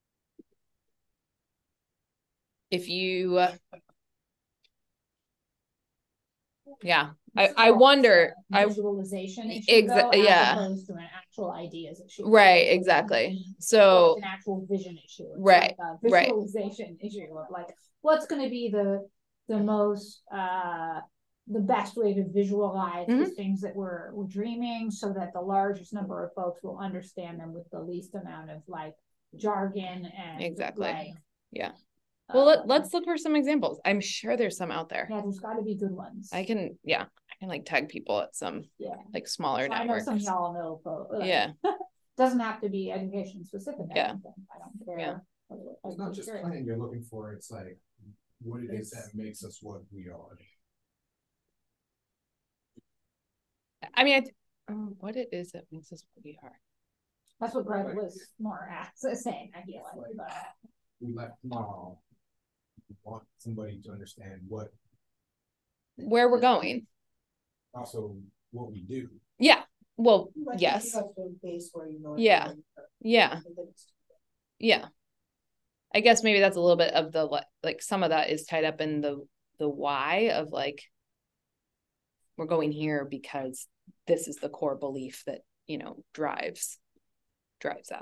if you, yeah, I wonder, Visualization issue, though, yeah, as opposed to an actual ideas issue. right, exactly. So it's an actual vision issue. It's right, like a visualization issue of like what's going to be the most the best way to visualize the things that we're dreaming, so that the largest number of folks will understand them with the least amount of like jargon and exactly, like, yeah. Well, let's look for some examples. I'm sure there's some out there. Yeah, there's got to be good ones. I can like tag people at some like smaller networks. I know some y'all know, but yeah, doesn't have to be education specific. Yeah, I don't care. Yeah. It's not just planning you're looking for, it's like what it is that makes us what we are. I mean, what it is that makes us what we are. That's what Greg was more saying, I feel like. But we left tomorrow. We want somebody to understand where we're going. Also, what we do. Yeah. Well, yes. Yeah. Yeah. Yeah. I guess maybe that's a little bit of the, like, some of that is tied up in the why of like, we're going here because this is the core belief that, drives that.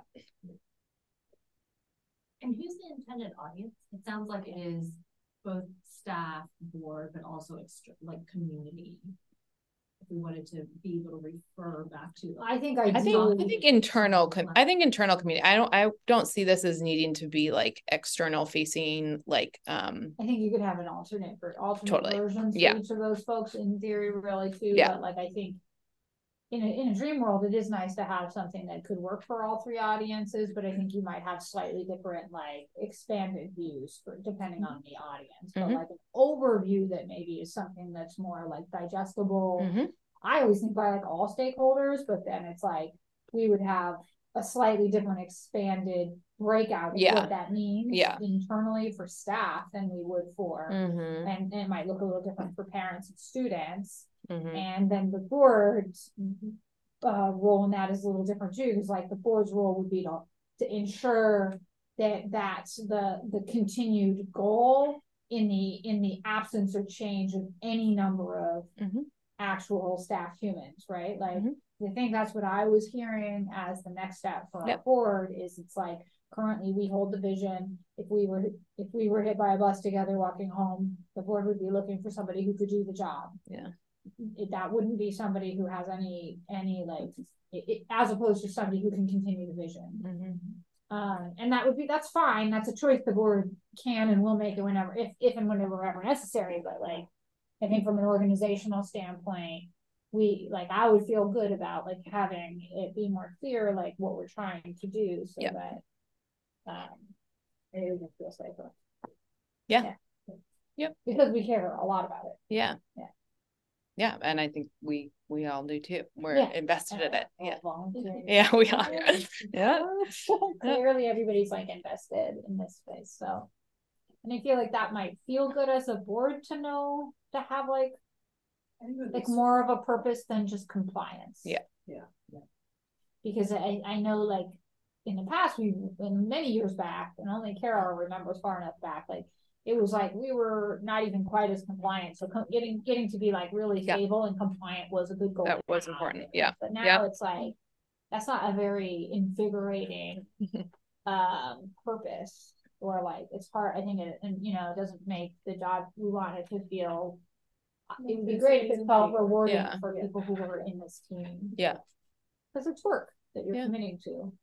And who's the intended audience? It sounds like it is both staff, board, but also extra, like, community. If we wanted to be able to refer back to, I think internal community. I don't see this as needing to be like external facing, like I think you could have an alternate totally. versions for each of those folks in theory, really, too. Yeah. But like, I think in a dream world, it is nice to have something that could work for all three audiences, but I think you might have slightly different, like, expanded views for depending on the audience. But like an overview that maybe is something that's more like digestible. I always think by like all stakeholders, but then it's like we would have a slightly different expanded breakout of what that means internally for staff than we would for, and it might look a little different for parents and students. And then the board's role in that is a little different too, because like the board's role would be to ensure that that's the continued goal in the absence or change of any number of actual staff humans, right? Like I think that's what I was hearing as the next step for our board is it's like currently we hold the vision. If we were hit by a bus together walking home, the board would be looking for somebody who could do the job. Yeah. That wouldn't be somebody who has any like as opposed to somebody who can continue the vision. And that's fine. That's a choice the board can and will make it whenever, if and whenever necessary. But like, I think from an organizational standpoint, I would feel good about like having it be more clear, like what we're trying to do so that it would feel safer. Because we care a lot about it. Yeah, and I think we all do too. We're invested in it. Yeah, we are. Clearly everybody's like invested in this space. So, and I feel like that might feel good as a board to know, to have like more of a purpose than just compliance. Because I know like in the past, many years back, and only Carol remembers far enough back, like it was like we were not even quite as compliant. So getting to be like really stable and compliant was a good goal. That was important. But now it's like that's not a very invigorating purpose, or like it's hard. I think it doesn't make the job we want it to feel. It would be great if it felt rewarding for people who were in this team. Because it's work that you're committing to.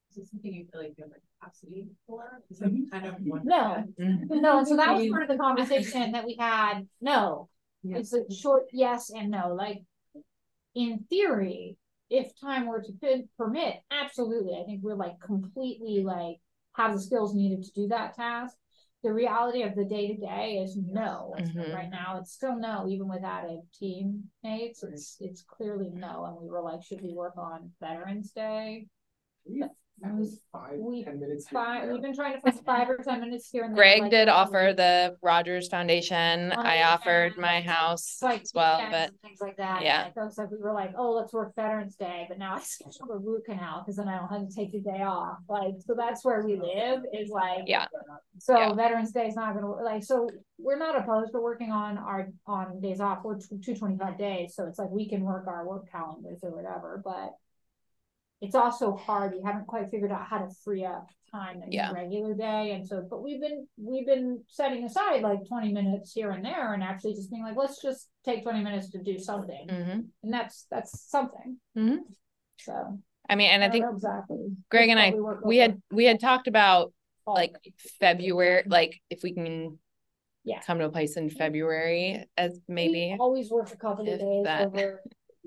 Is this something you feel like you have the capacity for? Is it kind of No, no, and so that was part of the conversation that we had. No, it's a short yes and no. Like, in theory, if time were to permit, absolutely. I think we're like completely like have the skills needed to do that task. The reality of the day-to-day is no. Right now it's still no, even with added teammates. It's clearly no. And we were like, should we work on Veterans Day? That was 5-10 minutes. We've been trying to find 5 or 10 minutes here and there. Greg like, did offer the Rogers Foundation. I offered my like, house like as well, but things like that. yeah. Like, so we were like, oh, let's work Veterans Day, but now I scheduled a root canal because then I don't have to take the day off. Like, so that's where we live is like, yeah. So yeah. Veterans Day is not going to like. So we're not opposed to working on days off. We're 225 days, so it's like we can work our work calendars or whatever, but. It's also hard. We haven't quite figured out how to free up time in a regular day. And so, but we've been setting aside like 20 minutes here and there and actually just being like, let's just take 20 minutes to do something. And that's something. So, I mean, and I think exactly. Greg and I, we had talked about like February, like if we can come to a place in February as maybe. We always work a couple of days over.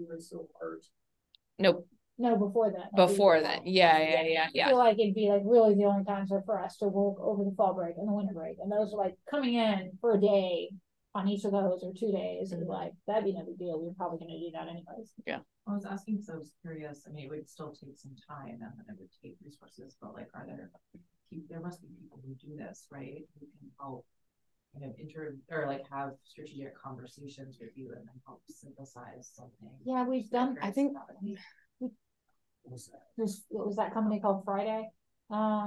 Nope. No, before that. Before that. Yeah. I feel like it'd be like really the only times are for us to work over the fall break and the winter break. And those are like coming in for a day on each of those or 2 days. And like, that'd be no big deal. We're probably going to do that anyways. Yeah. I was asking because I was curious. I mean, it would still take some time and it would take resources, but like, there must be people who do this, right? Who can help kind of have strategic conversations with you and then help synthesize something. Yeah, we've done, I think. What was that company called Friday? I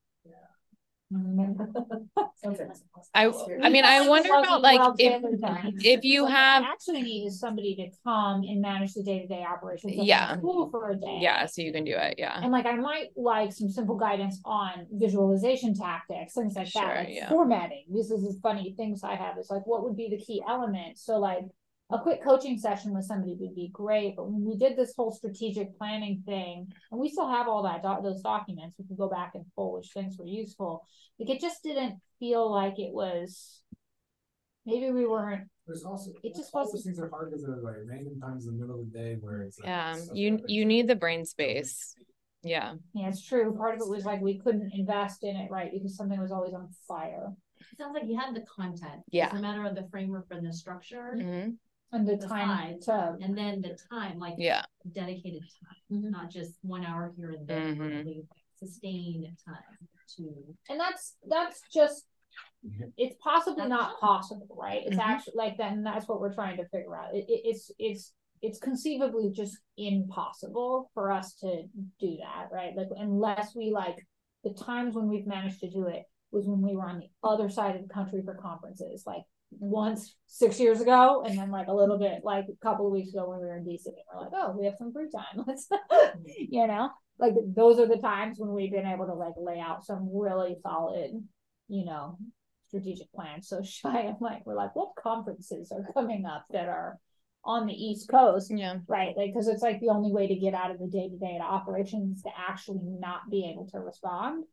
mean, I wonder about like if you have actually need somebody to come and manage the day-to-day operations of the school for a day. Yeah, so you can do it. Yeah. And like I might like some simple guidance on visualization tactics, things like that, like formatting. This is funny things I have. It's like what would be the key elements? So like a quick coaching session with somebody would be great, but when we did this whole strategic planning thing, and we still have all that those documents, we can go back and pull which things were useful. Like it just didn't feel like it was. Maybe we weren't. There's also it just all those things are hard because there's like random times in the middle of the day where it's you need the brain space. Yeah, it's true. Part of it was like we couldn't invest in it right because something was always on fire. It sounds like you had the content. Yeah, it's a matter of the framework and the structure. And the time to, and then the time, like dedicated time, not just 1 hour here and there, really sustained time to. And that's just, it's possibly not possible, right? It's actually like that, and that's what we're trying to figure out. It's conceivably just impossible for us to do that, right? Like unless we like the times when we've managed to do it was when we were on the other side of the country for conferences, like once 6 years ago, and then like a little bit like a couple of weeks ago when we were in DC, and we're like, oh, we have some free time. Let's like those are the times when we've been able to like lay out some really solid, strategic plans. So we're like, what conferences are coming up that are on the East Coast? Right, like because it's like the only way to get out of the day-to-day operations to actually not be able to respond.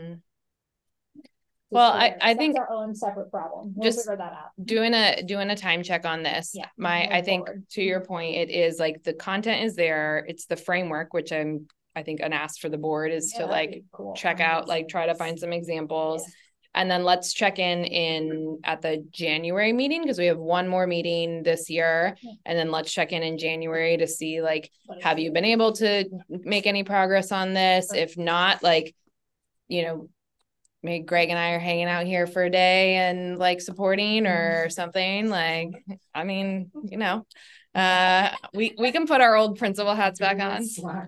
Well, I think our own separate problem. We'll figure that out. Doing a time check on this. Yeah. I think to your point, it is like the content is there. It's the framework, which I think an ask for the board is to like check out, like try to find some examples. And then let's check in at the January meeting because we have one more meeting this year. And then let's check in January to see like, have you been able to make any progress on this? If not, like, maybe Greg and I are hanging out here for a day and like supporting or something. Like, I mean, we can put our old principal hats back on,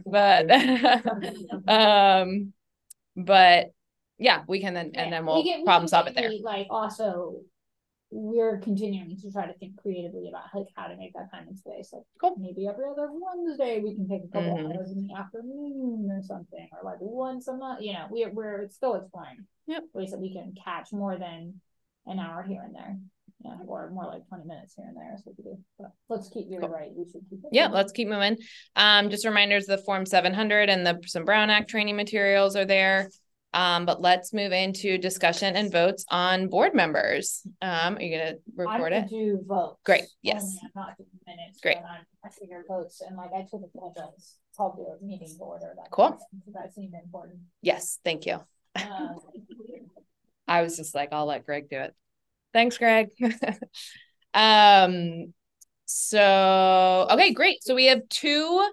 but yeah, we can then, and then we'll problem solve it there. Like also we're continuing to try to think creatively about like how to make that time and space. Like maybe every other Wednesday we can take a couple hours in the afternoon or something, or like once a month. We're still exploring ways that we can catch more than an hour here and there. Yeah, or more like 20 minutes here and there, so we could do, but let's keep, you're right, we should keep it. Yeah, let's keep moving. Just reminders, the Form 700 and some Brown Act training materials are there. But let's move into discussion and votes on board members. Are you gonna record it? Do votes. Great, yes. I'm not doing minutes. Great. I figure votes, and like I took apologize, called the meeting to order. Cool. That seemed important. Yes, thank you. I was just like, I'll let Greg do it. Thanks, Greg. So, okay, great. So we have two.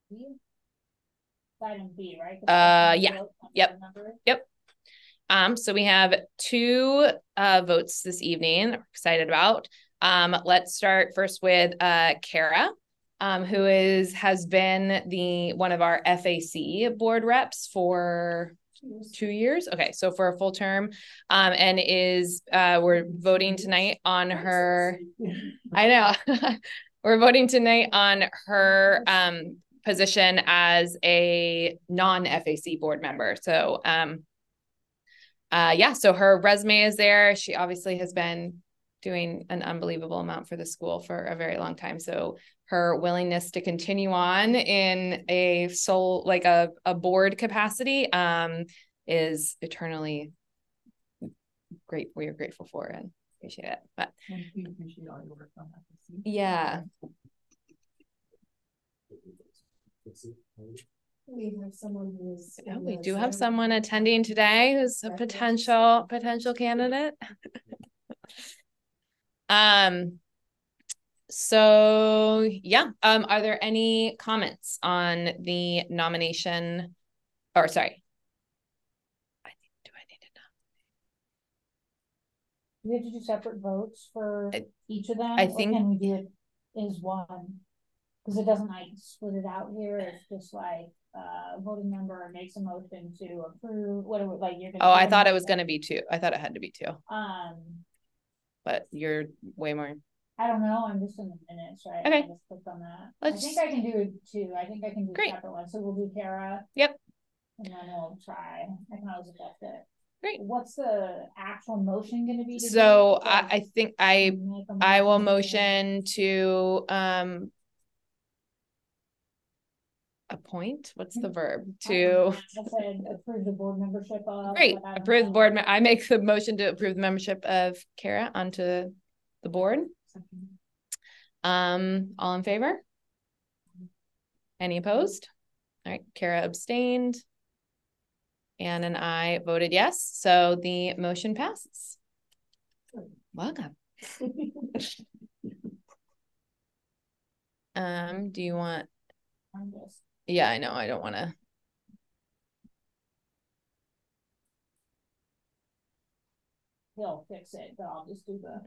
Item B, right? Yeah. Yep. So we have two votes this evening we're excited about. Let's start first with Kara, who has been one of our FAC board reps for 2 years. Okay, so for a full term, and we're voting tonight on her. I know. We're voting tonight on her position as a non-FAC board member. So so her resume is there. She obviously has been doing an unbelievable amount for the school for a very long time. So her willingness to continue on in a board capacity is eternally great. We are grateful for and appreciate it. But we appreciate all your work on that. Yeah. We have someone who's. We do have someone attending today who's a potential candidate. So yeah, are there any comments on the nomination? Or sorry. Do I need to know? We have to do separate votes for each of them. I think. Or can we do it as one? Because it doesn't like split it out here. It's just like voting member makes a motion to approve. What are we, like you're gonna? Oh, I thought it was going to be two. I thought it had to be two. But you're way more. I don't know. I'm just in the minutes, right? Okay. I just clicked on that. I think I can do two. I think I can do separate ones. So we'll do Kara. Yep. And then we'll try. I can always adjust it. Great. What's the actual motion going to be? So I think I will motion to appoint. What's the verb? To approve the board membership of. Great. Approve the board. I make the motion to approve the membership of Kara onto the board. All in favor? Any opposed? All right, Kara abstained. Anne and I voted yes, so the motion passes. Welcome. Do you want? Yeah, I know. I don't want to. He'll fix it, but I'll just do the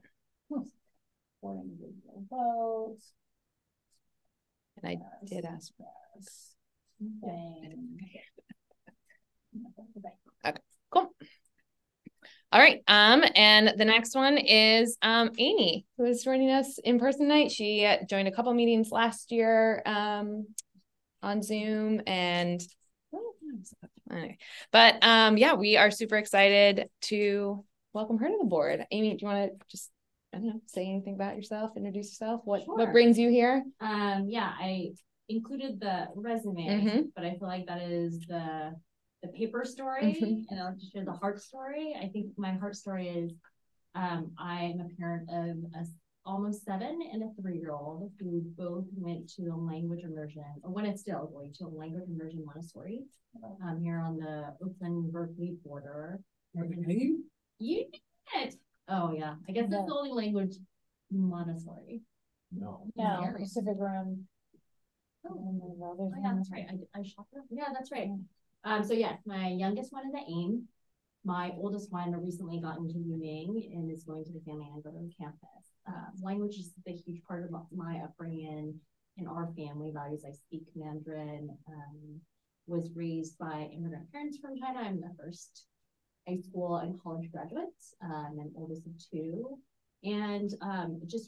votes. And I did ask. Okay, cool. All right. And the next one is Amy, who is joining us in person tonight. She joined a couple meetings last year on Zoom, and yeah, we are super excited to welcome her to the board. Amy, do you want to just say anything about yourself, introduce yourself? What brings you here? Yeah, I included the resume, but I feel like that is the paper story, and I'll just share the heart story. I think my heart story is I'm a parent of a almost 7 and a 3-year-old who both went to a language immersion, or one is still going to a language immersion Montessori here on the Oakland-Berkeley border. You did it. Oh yeah, I guess that's the only language Montessori. No, Pacific Rim. Oh yeah, that's right. I shot that. Yeah, that's right. So yes, my youngest one is at AIM. My oldest one recently got into UWing and is going to the Family Anglican campus. Language is a huge part of my upbringing in our family values. I speak Mandarin, was raised by immigrant parents from China. I'm the first high school and college graduate, and oldest of 2. And just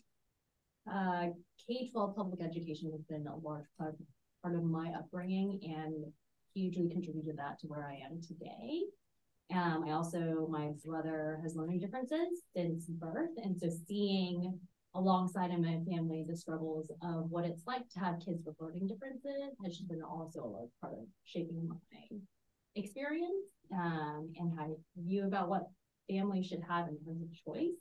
K-12 public education has been a large part of my upbringing and hugely contributed that to where I am today. My brother has learning differences since birth. And so seeing alongside in my family the struggles of what it's like to have kids with learning differences has just been also a part of shaping my experience and how I view about what families should have in terms of choice.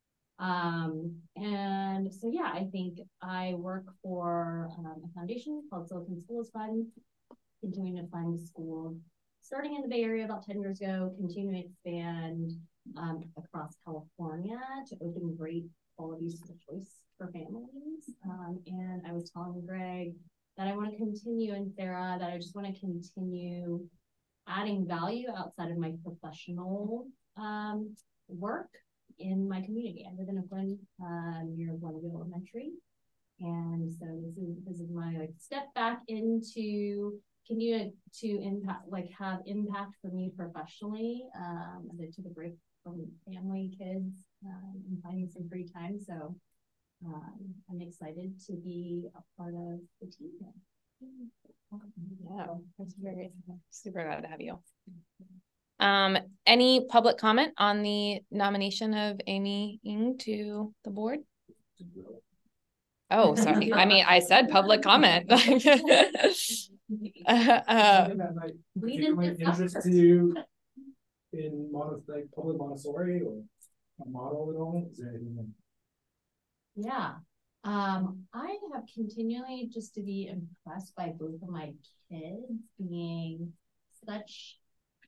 And so, yeah, I think I work for a foundation called Silicon Schools Fund, continuing to fund schools starting in the Bay Area about 10 years ago, continuing to expand across California to open great quality school choice for families. And I was telling Greg that I want to continue, and Sarah, that I just want to continue adding value outside of my professional work in my community. I live in Oakland near Glenview Elementary. And so this is my like step back into continue to impact, like have impact for me professionally. As I took a break from family, kids, and finding some free time. So I'm excited to be a part of the team here. Yeah, that's very super glad to have you. Any public comment on the nomination of Amy Ng to the board? Oh, sorry. I mean, I said public comment. We didn't interest you in public Montessori or a model at all? Is there anything? Yeah. I have continually just to be impressed by both of my kids being such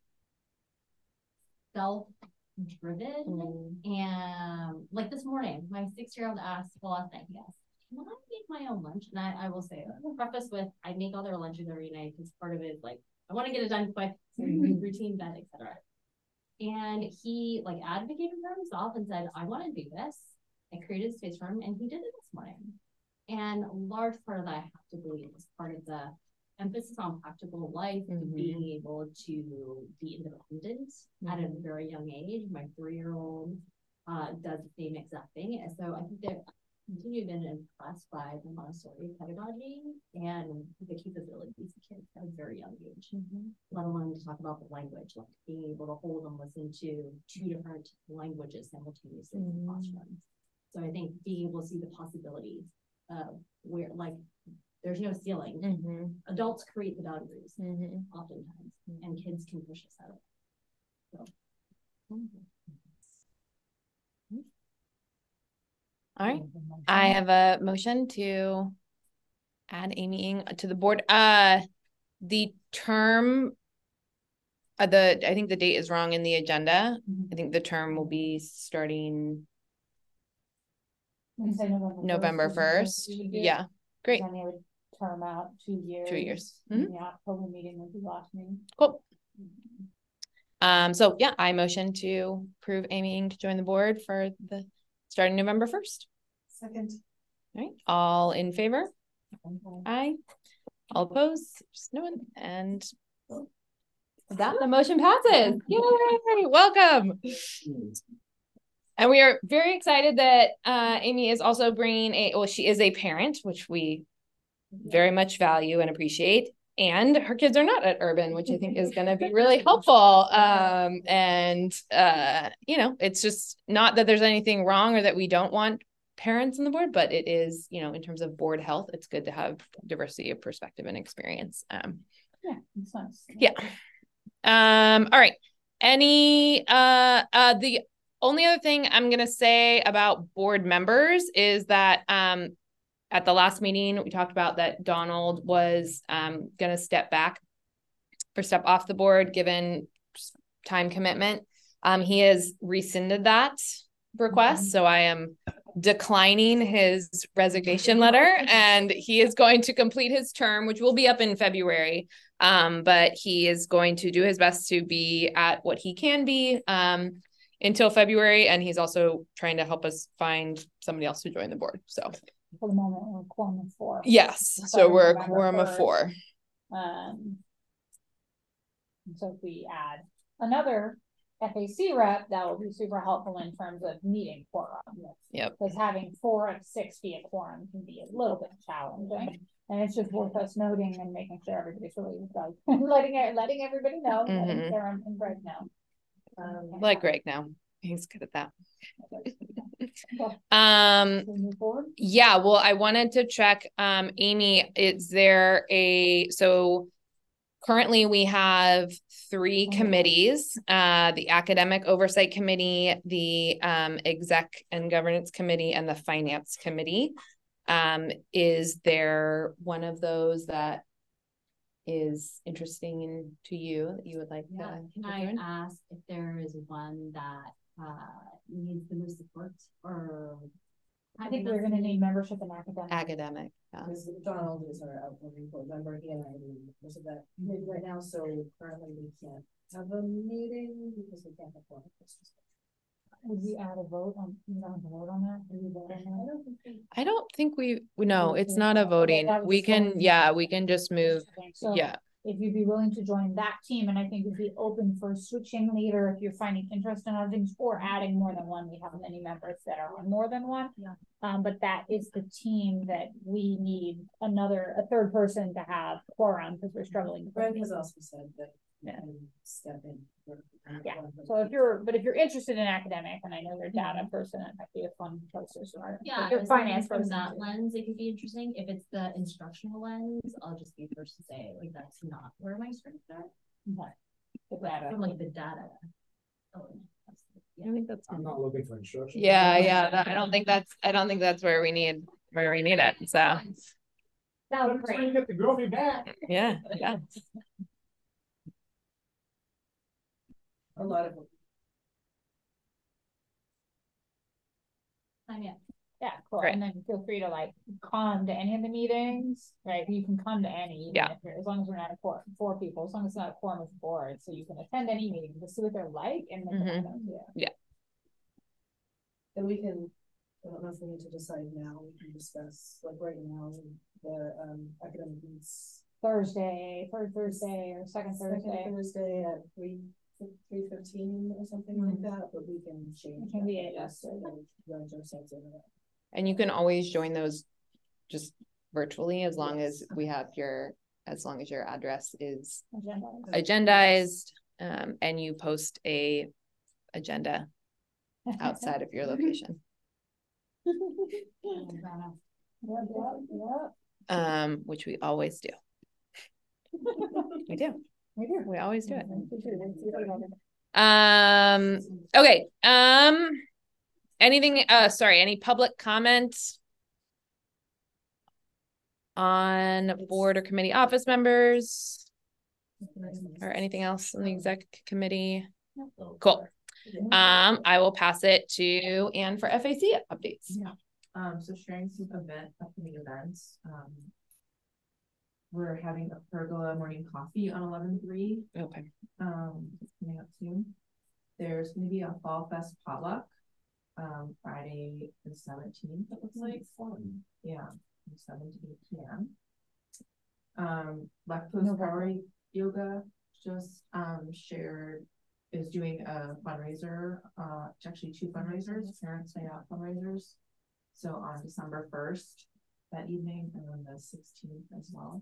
self-driven. And like this morning, my 6-year-old asked, well, last night he asked, can I make my own lunch? And I will say, I'll preface with, I make all their lunches every night because part of it is like, I want to get it done quick, so routine, bed, etc. And he like advocated for himself and said, I want to do this. I created space for him, and he did it this morning. And a large part of that, I have to believe, is part of the emphasis on practical life and being able to be independent at a very young age. My 3-year-old does the same exact thing. And so I think they've continued been impressed by the Montessori pedagogy and the capabilities of kids at a very young age, let alone to talk about the language, like being able to hold and listen to 2 different languages simultaneously in the classroom. So I think being able to see the possibilities of where, like, there's no ceiling. Adults create the boundaries oftentimes, and kids can push us out. So. All right. I have a motion to add Amy Ng to the board. The term, I think the date is wrong in the agenda. I think the term will be starting November 1st. Yeah, great. And they would term out 2 years. 2 years. The October meeting would be last meeting. Cool. So yeah, I motion to approve Amy Ng to join the board for the starting November 1st. Second. All right. All in favor? Aye. All opposed? Just no one. And that the motion passes. Yay! Welcome. And we are very excited that Amy is also bringing she is a parent, which we very much value and appreciate. And her kids are not at Urban, which I think is going to be really helpful. It's just not that there's anything wrong or that we don't want parents on the board, but it is, in terms of board health, it's good to have diversity of perspective and experience. Yeah, it's nice. Yeah. All right. The only other thing I'm going to say about board members is that, at the last meeting, we talked about that Donald was going to step off the board given time commitment. He has rescinded that request, so I am declining his resignation letter, and he is going to complete his term, which will be up in February. But he is going to do his best to be at what he can be until February, and he's also trying to help us find somebody else to join the board. So. For the moment, we're a quorum of 4. Yes, so we're a quorum of 4. So if we add another FAC rep, that will be super helpful in terms of meeting quorum. Yep. Because having 4 of 6 be a quorum can be a little bit challenging. And it's just worth us noting and making sure everybody's really like letting everybody know, letting Sarah and Greg know. Like Greg now. He's good at that. Yeah, well, I wanted to check, Amy, is there so currently we have 3 committees, the Academic Oversight Committee, the Exec and Governance Committee, and the Finance Committee. Is there one of those that is interesting to you that you would like to can I ask if there is one that needs the most support, or I think we're going to need membership in academic. Because Donald is our outgoing board member, he and I are members of that committee right now, so currently we can't have a meeting because we can't have one. Would we add a vote on, that? Did we vote on that? I don't think no, it's not a voting. We can just move. So yeah. If you'd be willing to join that team, and I think it'd be open for switching leader if you're finding interest in other things, or adding more than one. We have many members that are on more than one. Yeah. But that is the team that we need a third person to have quorum, because we're struggling. Brad has also said that step in. Yeah. So if you're interested in academic, and I know you're data person, it might be a fun place to start. Yeah, if finance from that lens, it could be interesting. If it's the instructional lens, I'll just be first to say, like, that's not where my strengths are. Data. From like the data. I think that's. I'm not looking for instruction. Yeah. I don't think that's where we need it. So. That would be great. Get the girl back. Yeah. A lot of them. Yeah, cool. Great. And then feel free to come to any of the meetings, right? You can come to any, as long as we're not four people, as long as it's not a quorum of board, so you can attend any meeting, just see what they're like, and then yeah. And we can, I don't know if we need to decide now, we can discuss, right now, the academic needs Thursday or second Thursday at 3:15 or something like that, but we can change. It can be adjusted. And you can always join those just virtually, as long as we have your address is agendized, and you post a agenda outside of your location. Which we always do. We do. We always do it. Okay. Anything, any public comments on board or committee office members or anything else in the exec committee? Cool. I will pass it to Anne for FAC updates. So sharing some upcoming events. We're having a pergola morning coffee on 11/3. Okay. Coming up soon. There's going to be a Fall Fest potluck. Friday the 17th, it looks like. Yeah, from 7 to 8 p.m. Left Coast Power Yoga just is doing a fundraiser. It's actually 2 fundraisers, Parents Day Out fundraisers. So on December 1st that evening, and then the 16th as well.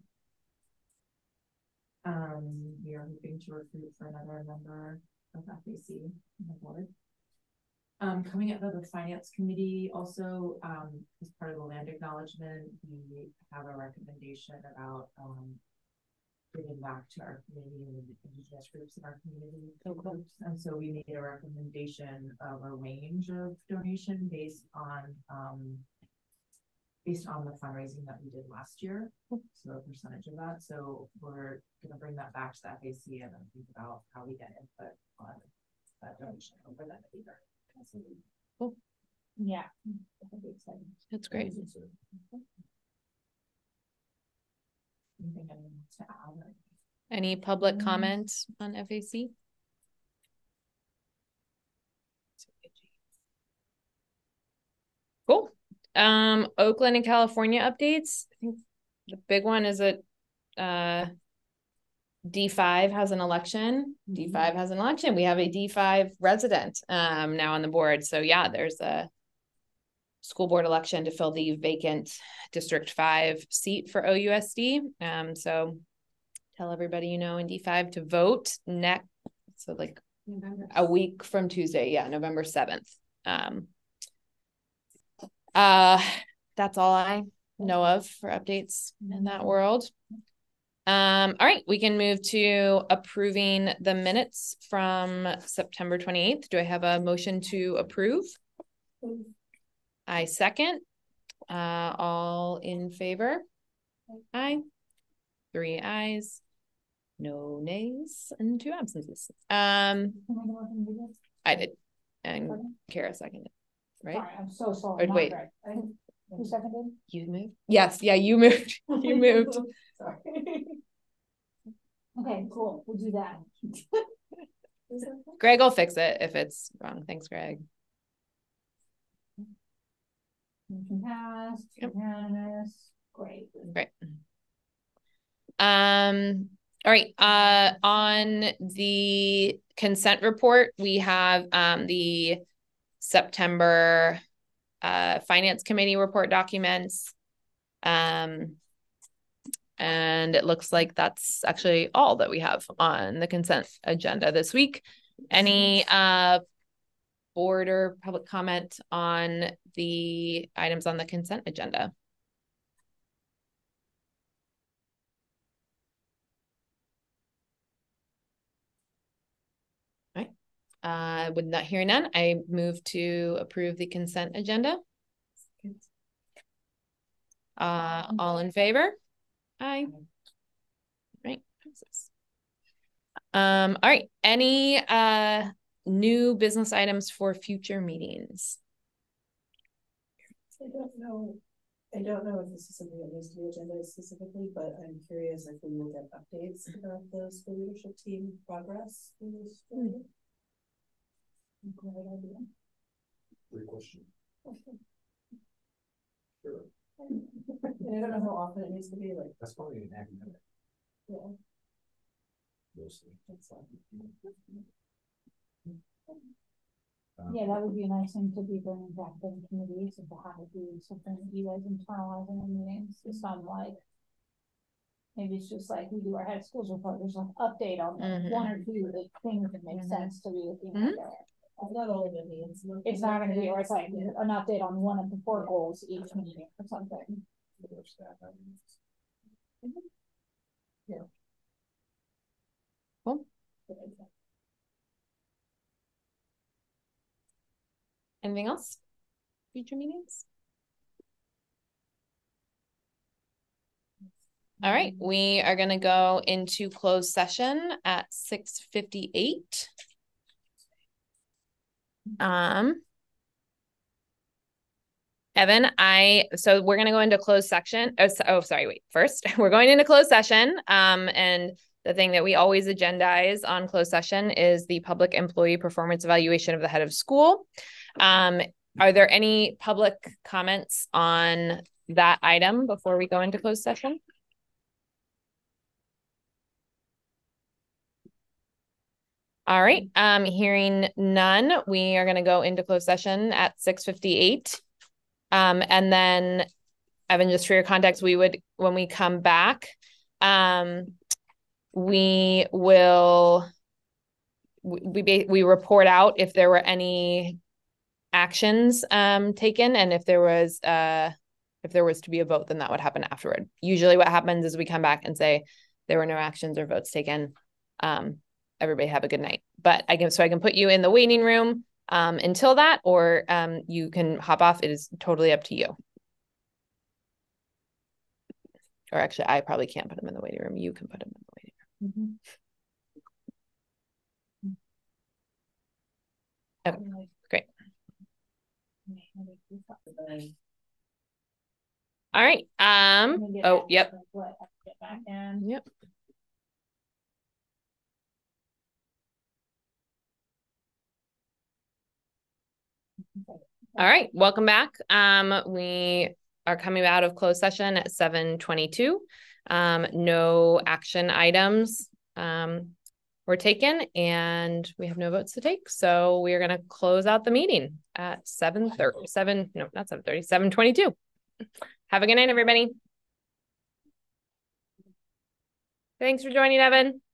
We are hoping to recruit for another member of FAC on the board. Coming out of the finance committee, also as part of the land acknowledgement, we have a recommendation about giving back to our community and indigenous groups in our community. And so we made a recommendation of a range of donation based on the fundraising that we did last year. So a percentage of that. So we're going to bring that back to the FAC and then think about how we get input on that donation over that year. Cool. Yeah. That's great. Any public comments on FAC? Cool. Oakland and California updates. I think the big one is that D5 has an election. D5 has an election. We have a D5 resident now on the board. So yeah, there's a school board election to fill the vacant District 5 seat for OUSD. So tell everybody in D5 to vote next. So a week from Tuesday. Yeah, November 7th. That's all I know of for updates in that world. All right, we can move to approving the minutes from September 28th. Do I have a motion to approve? I second. All in favor? Aye. 3 ayes, no nays, and 2 absences. I did, and Kara seconded, right? Sorry, I'm so sorry. Wait. Who seconded? You moved? Yes, yeah, you moved. You moved. Sorry. Okay, cool. We'll do that. Greg will fix it if it's wrong. Thanks, Greg. Motion passed, unanimous. Great. Great. All right, on the consent report, we have the September Finance Committee report documents. And it looks like that's actually all that we have on the consent agenda this week. Any board or public comment on the items on the consent agenda? With not hearing none, I move to approve the consent agenda. All in favor? Aye. Right. All right. Any new business items for future meetings? I don't know if this is something that needs to be agenda specifically, but I'm curious if we will get updates about the school leadership team progress in this school. Great idea. Great question. Sure. I don't know how often it needs to be, like. That's probably an academic. Yeah. Mostly. Yeah, that would be a nice thing to be bringing back to the committees and to have it be something that you guys internalize in the meetings. It's not like maybe it's just like we do our head of schools report. There's like update on one or two things that make sense to be looking at there. Not all of it needs. It's not going to be, or it's like an update on one of the 4 goals each meeting or something. Yeah. Cool. Anything else? Future meetings? All right, we are going to go into closed session at 6:58. Evan, so we're going to go into closed section. First, we're going into closed session. And the thing that we always agendize on closed session is the public employee performance evaluation of the head of school. Are there any public comments on that item before we go into closed session? All right, hearing none, we are going to go into closed session at 6:58. And then, Evan, just for your context, when we come back, we report out if there were any actions taken, and if there was to be a vote, then that would happen afterward. Usually what happens is we come back and say there were no actions or votes taken. Everybody have a good night. But I can put you in the waiting room until that, or you can hop off. It is totally up to you. Or actually, I probably can't put him in the waiting room. You can put him in the waiting room. Okay, great. All right. Oh, yep. Yep. All right, welcome back. We are coming out of closed session at 7:22. No action items were taken, and we have no votes to take. So we are going to close out the meeting at 7:22. Have a good night, everybody. Thanks for joining, Evan.